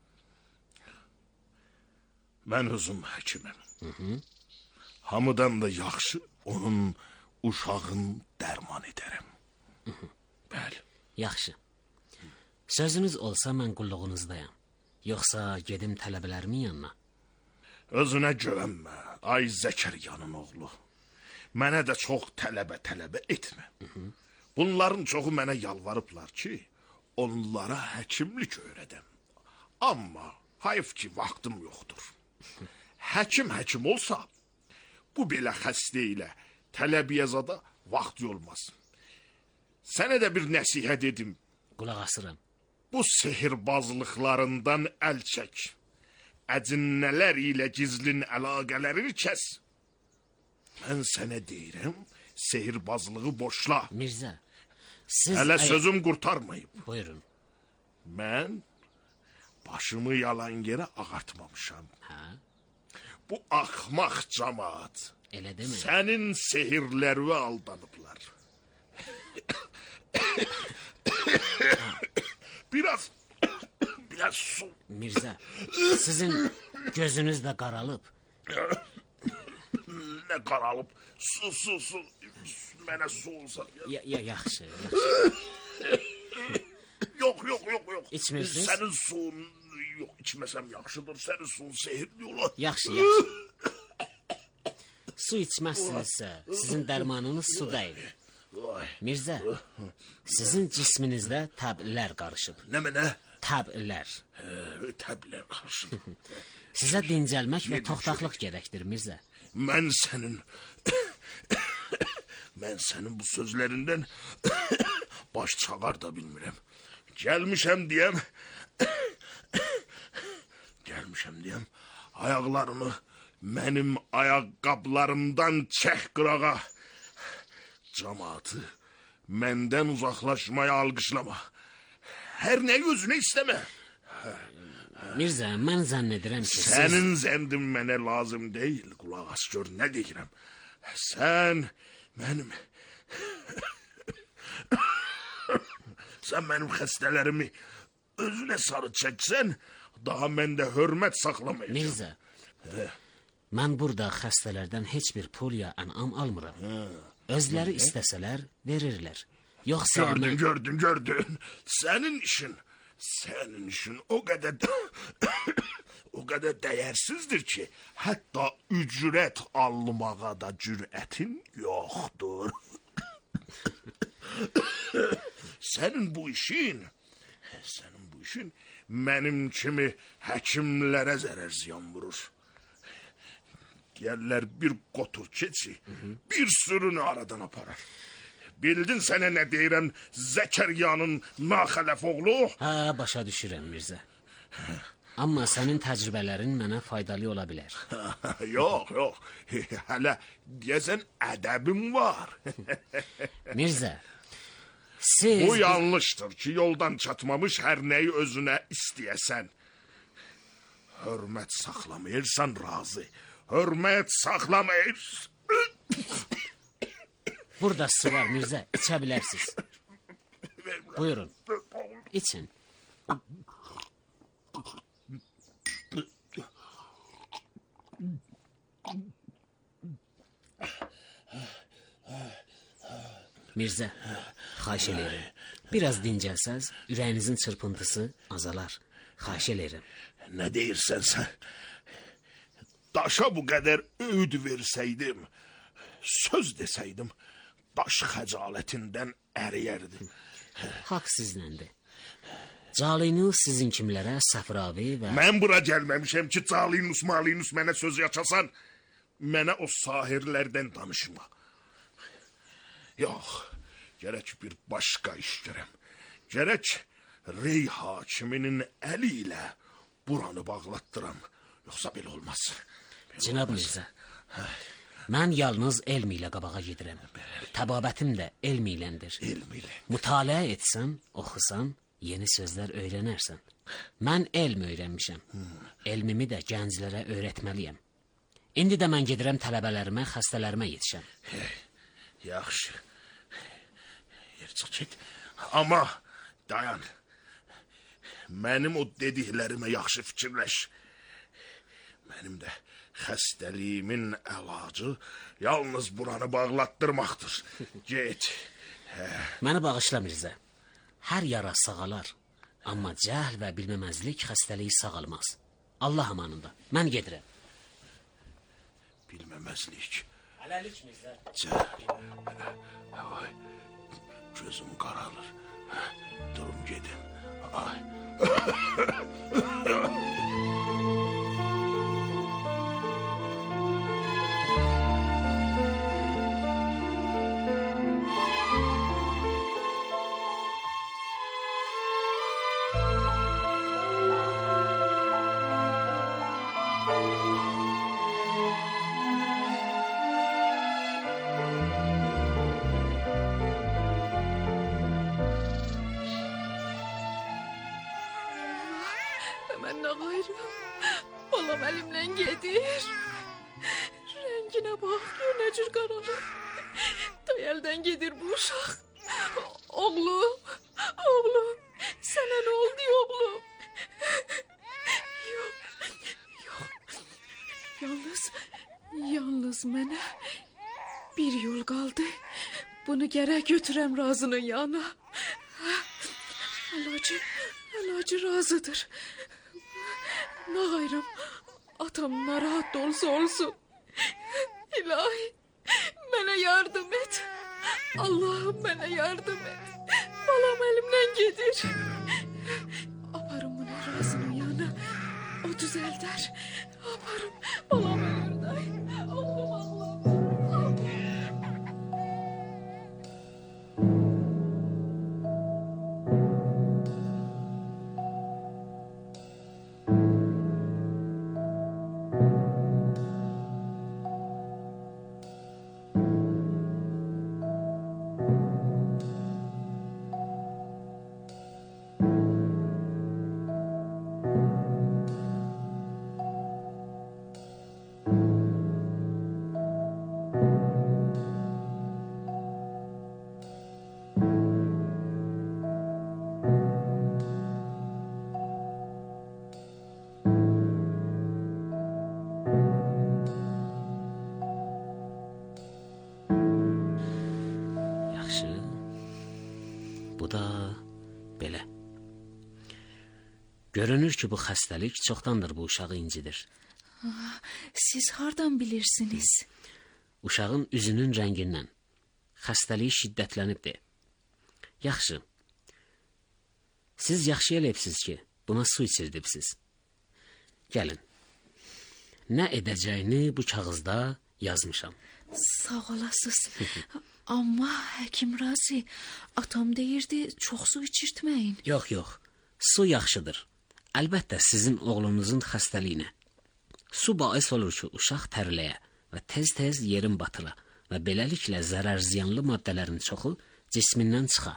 Mən özüm həkimim. Hı -hı. Hamıdan da yaxşı onun uşağın dərman edərəm. Hı -hı. Bəli. Yaxşı. Sözünüz olsa mən qulluğunuzdayam. Yoxsa gedim tələbələrimin yanına. Özünə güvənmə, ay Zəkəriyanın oğlu. Mənə də çox tələbə tələbə etmə. Hı -hı. Bunların çoxu mənə yalvarıblar ki, onlara həkimlik öyrədəm. Amma hayf ki, vaxtım yoxdur. Həkim həkim olsa, bu belə xəstə ilə tələbiyəzada vaxt olmaz. Sənə də bir nəsihət edim. Qulaq asıram. Bu sehirbazlıqlarından əl çək. Əcinnələr ilə gizlin əlaqələrini kəs. Mən sənə deyirəm, sehirbazlığı boşla. Mirzə, siz... Hələ sözüm qurtarmayıb. Buyurun. Mən başımı yalan yerə ağartmamışam. Hə? Bu axmaq camaat. Elə demə. Sənin sehirlərini aldanıblar. Biraz, biraz su. Mirzə, sizin gözünüz də qaralıb. Nə qaralıb? Su, su, su. Mənə su olsa. Ya, ya, yaxşı, yaxşı. Yox, yox, yox, yox. İçmirsiniz? Sənin suyun, yox, içməsəm yaxşıdır. Sənin suyun sehirli olar. Yaxşı, yaxşı. Su içməzsinizsə, sizin dərmanınız su deyil. Mirzə, sizin cisminizdə təblər qarışıb. Nə mənə? Təblər. Təblər qarışıb. Sizə dincəlmək və toxtaqlıq gərəkdir, Mirzə. Mən sənin... Mən sənin bu sözlərindən baş çağar da bilmirəm. Gəlmişəm deyəm... Gəlmişəm deyəm, ayaqlarını mənim ayaqqablarımdan çək qırağa. Camaatı məndən uzaqlaşmaya alqışlama. Hər nəyi özünə istəmə. Mirzə, mən zənn edirəm ki, siz... Sənin zəndin mənə lazım deyil, qulaq as gör, nə deyirəm. Sən mənim... Sən mənim xəstələrimi özünə sarı çəksən, daha məndə hörmət saxlamayacaq. Mirzə, mən burada xəstələrdən heç bir pul ya ənam almıram. Özləri istəsələr, verirlər. Yoxsa... Gördün, gördün, gördün. Sənin işin, sənin işin o qədər... o qədər dəyərsizdir ki, hətta ücrət almağa da cürətin yoxdur. Sənin bu işin, sənin bu işin mənim kimi həkimlərə zərər ziyan vurur. Gəllər bir qotur keçi, bir sürünü aradan aparar. Bildin sənə nə deyirəm, Zəkəriyanın naxələf oğlu? Hə, başa düşürəm, Mirzə. Amma sənin təcrübələrin mənə faydalı ola bilər. Yox, yox, hələ deyəsən ədəbim var. Mirzə, siz... Bu yanlışdır ki, yoldan çatmamış hər nəyi özünə istəyəsən. Hörmət saxlamayırsan razı, hörmət saxlamayır. Burada su var, Mirzə, içə bilərsiniz. Buyurun, için. Mirzə, xahiş eləyirəm. Biraz dincəlsəz, ürəyinizin çırpıntısı azalar. Xahiş eləyirəm. Nə deyirsən sən? Daşa bu qədər öğüd versəydim, söz desəydim, daş xəcalətindən əriyərdi. Haqq sizinləndi. Calinus sizin kimlərə Səfravi və... Mən bura gəlməmişəm ki, Calinus, Malinus mənə söz yaşasan, mənə o sahirlərdən danışma. Yox, gərək bir başqa iş görəm. Gərək rey hakiminin əli ilə buranı bağlatdıram. Yoxsa belə olmaz. Cənab Mirzə, mən yalnız elm ilə qabağa gedirəm. Təbabətim də elm iləndir. Elm ilə. Mütaliə etsən, oxusan, yeni sözlər öyrənərsən. Mən elm öyrənmişəm. Elmimi də gənclərə öyrətməliyəm. İndi də mən gedirəm tələbələrimə, xəstələrimə yetişəm. Yaxşı. çıx get. Amma dayan. Mənim o dediklərimə yaxşı fikirləş. Mənim də xəstəliyimin əlacı yalnız buranı bağlatdırmaqdır. Get. Məni bağışla Mirzə. Hər yara sağalar. Amma cəhl və bilməməzlik xəstəliyi sağalmaz. Allah amanında. Mən gedirəm. Bilməməzlik. Hələlik Mirzə. Cəhl. Ay, gözüm qaralır. Durum gedim. Ay. Mən nə qayrım? Balam əlimdən gedir. Rənginə bax, gör nə cür qaralır. Day əldən gedir bu uşaq. Oğlum, oğlum, sənə nə oldu oğlum? Yox, yox. Yalnız, yalnız mənə bir yol qaldı. Bunu gərək götürəm Razının yanına. Əlacı, əlacı razıdır. Nə qayrım, atam narahat olsa olsun. İlahi, mənə yardım et. Allahım mənə yardım et. Balam əlimdən gedir. Aparım bunu Razının yanına. O düzəldər. Aparım, balam ölür day. Oğlum Allahım. Bu da belə. Görünür ki, bu xəstəlik çoxdandır bu uşağı incidir. Siz hardan bilirsiniz? Uşağın üzünün rəngindən. Xəstəliyi şiddətlənibdir. Yaxşı. Siz yaxşı eləyibsiz ki, buna su içirdibsiz. Gəlin. Nə edəcəyini bu kağızda yazmışam. Sağ olasınız. Amma həkim Razi, atam deyirdi, çox su içirtməyin. Yox, yox. Su yaxşıdır. Əlbəttə sizin oğlunuzun xəstəliyinə. Su bais olur ki, uşaq tərləyə və tez-tez yerin batıra və beləliklə zərər ziyanlı maddələrin çoxu cismindən çıxa.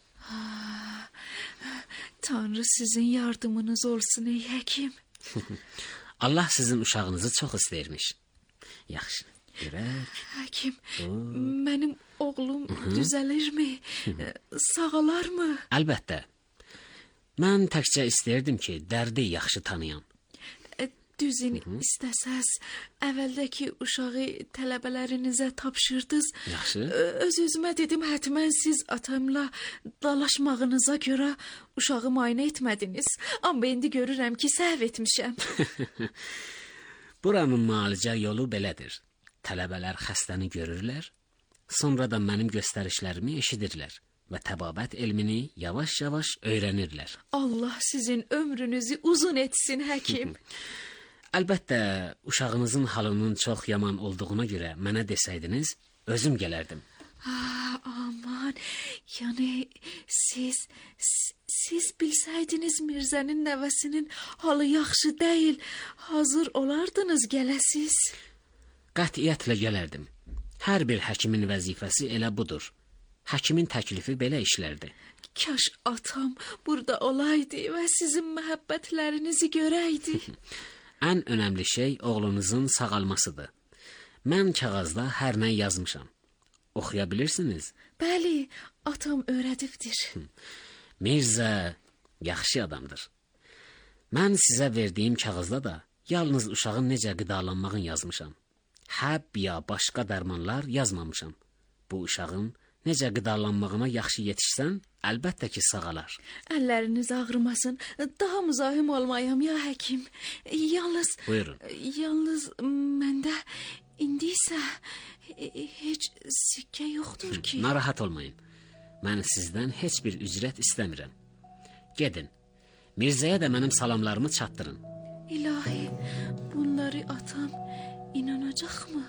Tanrı sizin yardımınız olsun ey həkim. Allah sizin uşağınızı çox istəyirmiş. Yaxşı, görək. Həkim, mənim oğlum düzəlirmi? Sağalarmı? Əlbəttə. Mən təkcə istəyirdim ki, dərdi yaxşı tanıyam. Düzün istəsəz, əvvəldəki uşağı tələbələrinizə tapşırdınız. Yaxşı. Öz-özümə dedim, hətmən siz atamla dalaşmağınıza görə uşağı müayinə etmədiniz. Amma indi görürəm ki, səhv etmişəm. Buranın müalicə yolu belədir. Tələbələr xəstəni görürlər, sonra da mənim göstərişlərimi eşidirlər və təbabət elmini yavaş-yavaş öyrənirlər. Allah sizin ömrünüzü uzun etsin, həkim. Əlbəttə, uşağınızın halının çox yaman olduğuna görə mənə desəydiniz, özüm gələrdim. Ah, aman, yəni siz, siz bilsəydiniz Mirzənin nəvəsinin halı yaxşı deyil, hazır olardınız gələsiz. Qətiyyətlə gələrdim. Hər bir həkimin vəzifəsi elə budur. Həkimin təklifi belə işlərdi. Kaş atam burada olaydı və sizin məhəbbətlərinizi görəydi. Ən önəmli şey oğlunuzun sağalmasıdır. Mən kağızda hər nə yazmışam. Oxuya bilirsiniz? Bəli, atam öyrədibdir. Mirzə yaxşı adamdır. Mən sizə verdiyim kağızda da yalnız uşağın necə qidalanmağını yazmışam. Həb ya başqa dərmanlar yazmamışam. Bu uşağın necə qidalanmağına yaxşı yetişsən, əlbəttə ki, sağalar. Əlləriniz ağrımasın. Daha müzahim olmayam ya həkim. Yalnız Buyurun. Yalnız məndə indi isə heç sikkə yoxdur ki. Narahat olmayın. Mən sizdən heç bir ücret istəmirəm. Gedin. Mirzəyə də mənim salamlarımı çatdırın. İlahi, bunları atam inanacaqmı?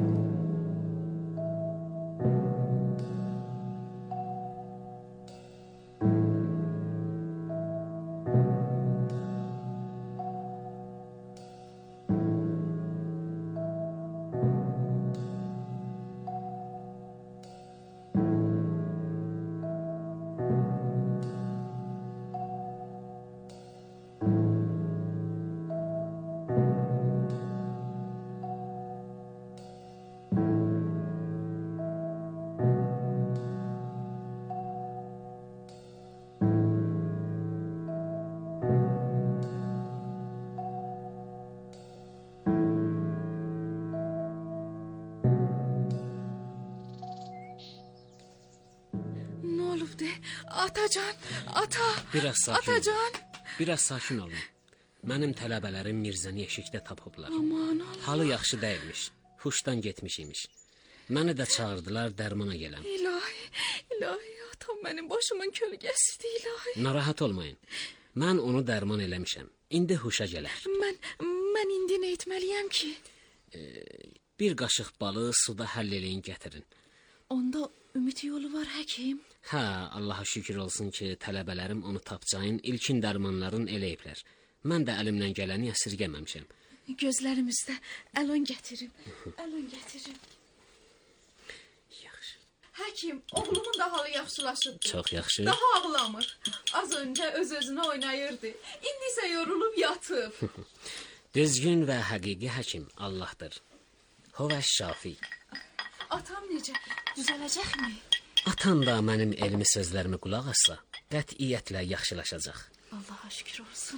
Atacan, ata, Biraz sakin atacan. olun. Biraz sakin olun. Mənim tələbələrim Mirzəni eşikdə tapıblar. Aman Allah. Halı yaxşı deyilmiş. Huşdan getmiş imiş. Məni də çağırdılar dərmana gələm. İlahi, ilahi, atam mənim başımın kölgəsidir, ilahi. Narahat olmayın. Mən onu dərman eləmişəm. İndi huşa gələr. Mən, mən indi nə etməliyəm ki? Ee, bir qaşıq balı suda həll eləyin gətirin. Onda ümid yolu var həkim. Hə, Allaha şükür olsun ki, tələbələrim onu tapcayın ilkin dərmanlarını eləyiblər. Mən də əlimdən gələni əsirgəməmişəm. Gözlərimizdə əlon gətirim, əlon gətirim. Yaxşı. Həkim, oğlumun da halı yaxşılaşıb. Çox yaxşı. Daha ağlamır. Az öncə öz-özünə oynayırdı. İndi isə yorulub yatıb. Düzgün və həqiqi həkim Allahdır. Huvə şafi. Atam necə? Düzələcəkmi? Atan da mənim elmi sözlərimi qulaq assa, qətiyyətlə yaxşılaşacaq. Allaha şükür olsun.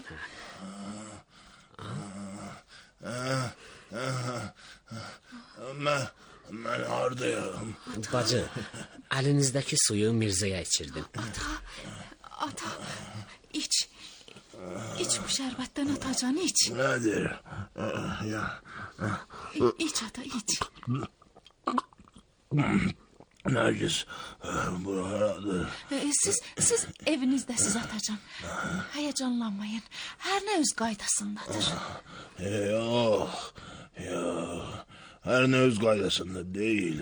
Mən, mən hardayam? Bacı, əlinizdəki suyu Mirzəyə içirdim. Ata, ata, iç. İç bu şərbətdən atacan, iç. Nədir? Ya. İç ata, iç. Nərgiz, buradır. Siz, siz evinizdəsiz atacan. Həyəcanlanmayın. Hər nə öz qaydasındadır. Yox, yox. Hər nə öz qaydasında deyil.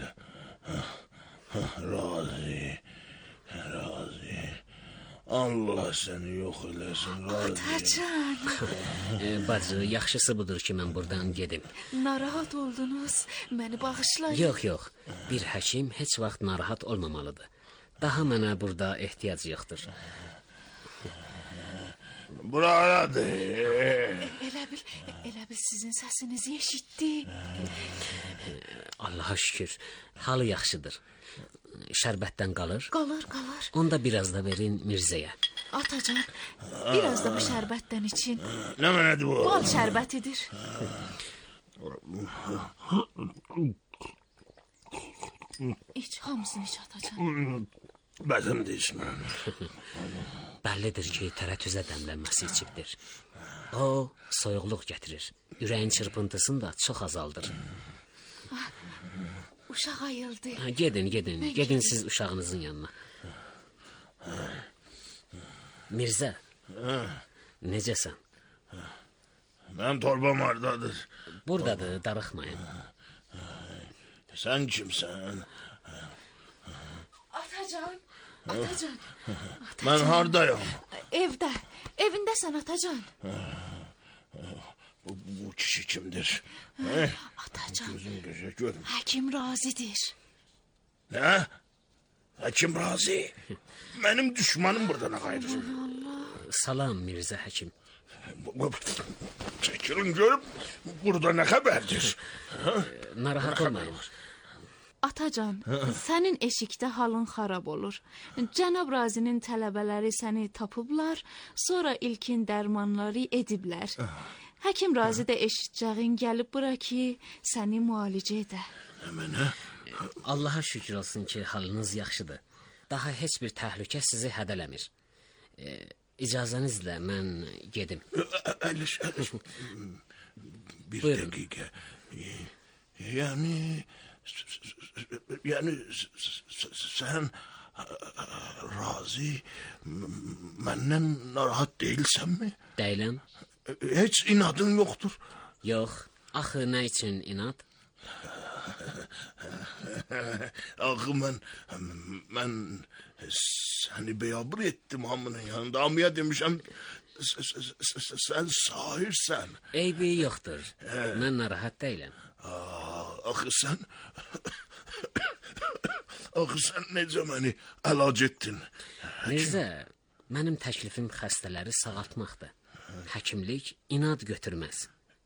Razi, razi. Allah səni yox eləsin, razi. Atacan. e, bacı, yaxşısı budur ki, mən buradan gedim. Narahat oldunuz, məni bağışlayın. Yox, yox. Bir həkim heç vaxt narahat olmamalıdır. Daha mənə burada ehtiyac yoxdur. Buradır. Elə bil, elə bil sizin səsinizi eşitdi. Allaha şükür, halı yaxşıdır. Şərbətdən qalır? Qalır, qalır. Onda biraz da verin Mirzəyə. Atacan, biraz da bu şərbətdən için. Nə mənədir bu? Bal şərbətidir. İç, hamısını iç atacan. Bəzim deyişməm. Bəllidir ki, tərətüzə dəmlənməsi içibdir. O, soyuqluq gətirir. Ürəyin çırpıntısını da çox azaldır. Uşaq ayıldı. Ha, gedin, gedin. Mən gedin siz uşağınızın yanına. Mirzə, necəsən? Mənim torbam hardadır? Buradadır, darıxmayın. Sən kimsən? Atacan, atacan. Mən hardayam? Evdə, evindəsən atacan. Bu, bu kişi kimdir? Atacan, Gözüm gözə görüm. həkim razidir. Nə? Həkim razi. Mənim düşmanım burada nə qayıdır? Salam Mirzə həkim. Çəkilin görüb, burada nə xəbərdir? Narahat olmayın. Atacan, sənin eşikdə halın xarab olur. Cənab Razinin tələbələri səni tapıblar, sonra ilkin dərmanları ediblər. Həkim Razi də eşitcəğin gəlib bura ki, səni müalicə edə. Mənə? Allaha şükür olsun ki, halınız yaxşıdır. Daha heç bir təhlükə sizi hədələmir. E, icazənizlə mən gedim. Əliş, əliş. Bir Buyurun. dəqiqə. Yəni, yəni sən Razi məndən narahat deyilsənmi? Deyiləm. Heç inadın yoxdur. Yox, axı nə üçün inad? Axı mən, mən səni beyabır etdim hamının yanında. Hamıya demişəm, sən sahirsən. Eybi yoxdur, mən narahat deyiləm. Axı sən, axı sən necə məni əlac etdin? Mirzə, mənim təklifim xəstələri sağaltmaqdır. Həkimlik inad götürməz.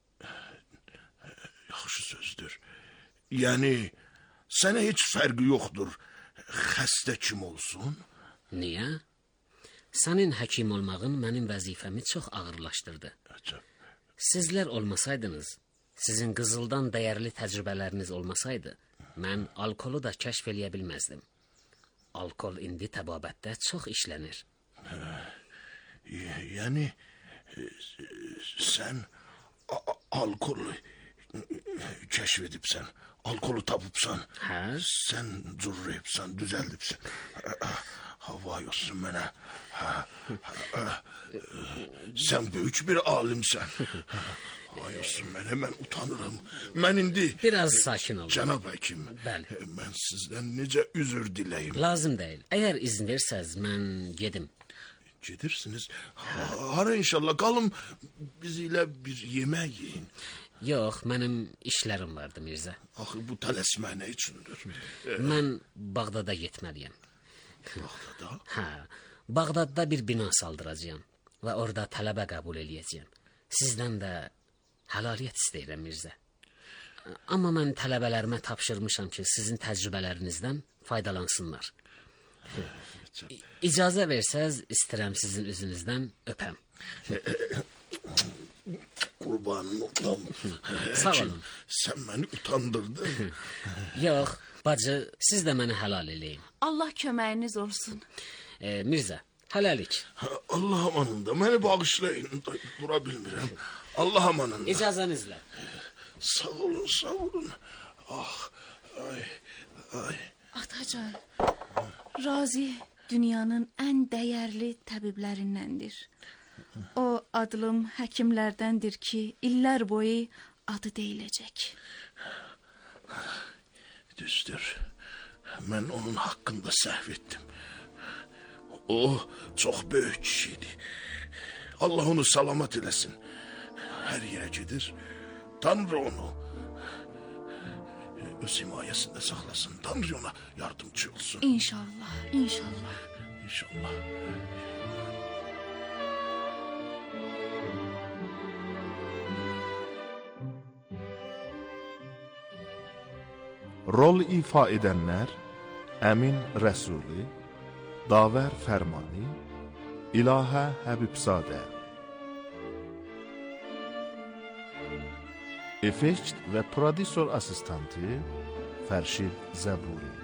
Yaxşı sözdür. Yəni, sənə heç fərqi yoxdur, xəstə kim olsun? Niyə? Sənin həkim olmağın mənim vəzifəmi çox ağırlaşdırdı. Sizlər olmasaydınız, sizin qızıldan dəyərli təcrübələriniz olmasaydı, mən alkolu da kəşf eləyə bilməzdim. Alkol indi təbabətdə çox işlənir. Yəni, sən alkolu kəşf edibsən, alkolu tapıbsan, hə? Sən cürrəyibsən, düzəldibsən. Havay olsun mənə. Sən böyük bir alimsən. Havay olsun mənə, mən utanırım. Mən indi... Biraz sakin olun. Cənab həkim, Bəli. Mən sizdən necə üzr diləyim? Lazım deyil. Əgər izin versəz, mən gedim. Gedirsiniz. Hara inşallah, qalım bizimlə bir yemək yiyin. Yox, mənim işlərim vardı, Mirzə. Axı, bu tələsmə nə üçündür? Mən Bağdada getməliyəm. Bağdada? Hə, Bağdadda bir bina saldıracağam və orada tələbə qəbul eləyəcəyəm. Sizdən də həlaliyyət istəyirəm, Mirzə. Amma mən tələbələrimə tapşırmışam ki, sizin təcrübələrinizdən faydalansınlar. İcazə versəz, istəyirəm sizin üzünüzdən öpəm. Qurbanın otam. Sağ olun. Sən məni utandırdın. Yox, bacı, siz də məni həlal eləyin. Allah köməyiniz olsun. E, Mirzə, hələlik. Allah amanında, məni bağışlayın. Dura bilmirəm. Allah amanında. İcazənizlə. Sağ olun, sağ olun. Ah, ay, ay. Atacan, Razi dünyanın ən dəyərli təbiblərindəndir. O adlım həkimlərdəndir ki, illər boyu adı deyiləcək. Düzdür. Mən onun haqqında səhv etdim. O çox böyük kişiydi. Allah onu salamat eləsin. Hər yerə gedir. Tanrı onu öz himayəsində saxlasın. Tanrı ona yardımcı olsun. İnşallah, inşallah. İnşallah. Rol ifa edənlər Əmin Rəsuli, Davər Fərmani, İlahə Həbibzadə. Effekt və prodüser assistantı Fərşid Zəburi.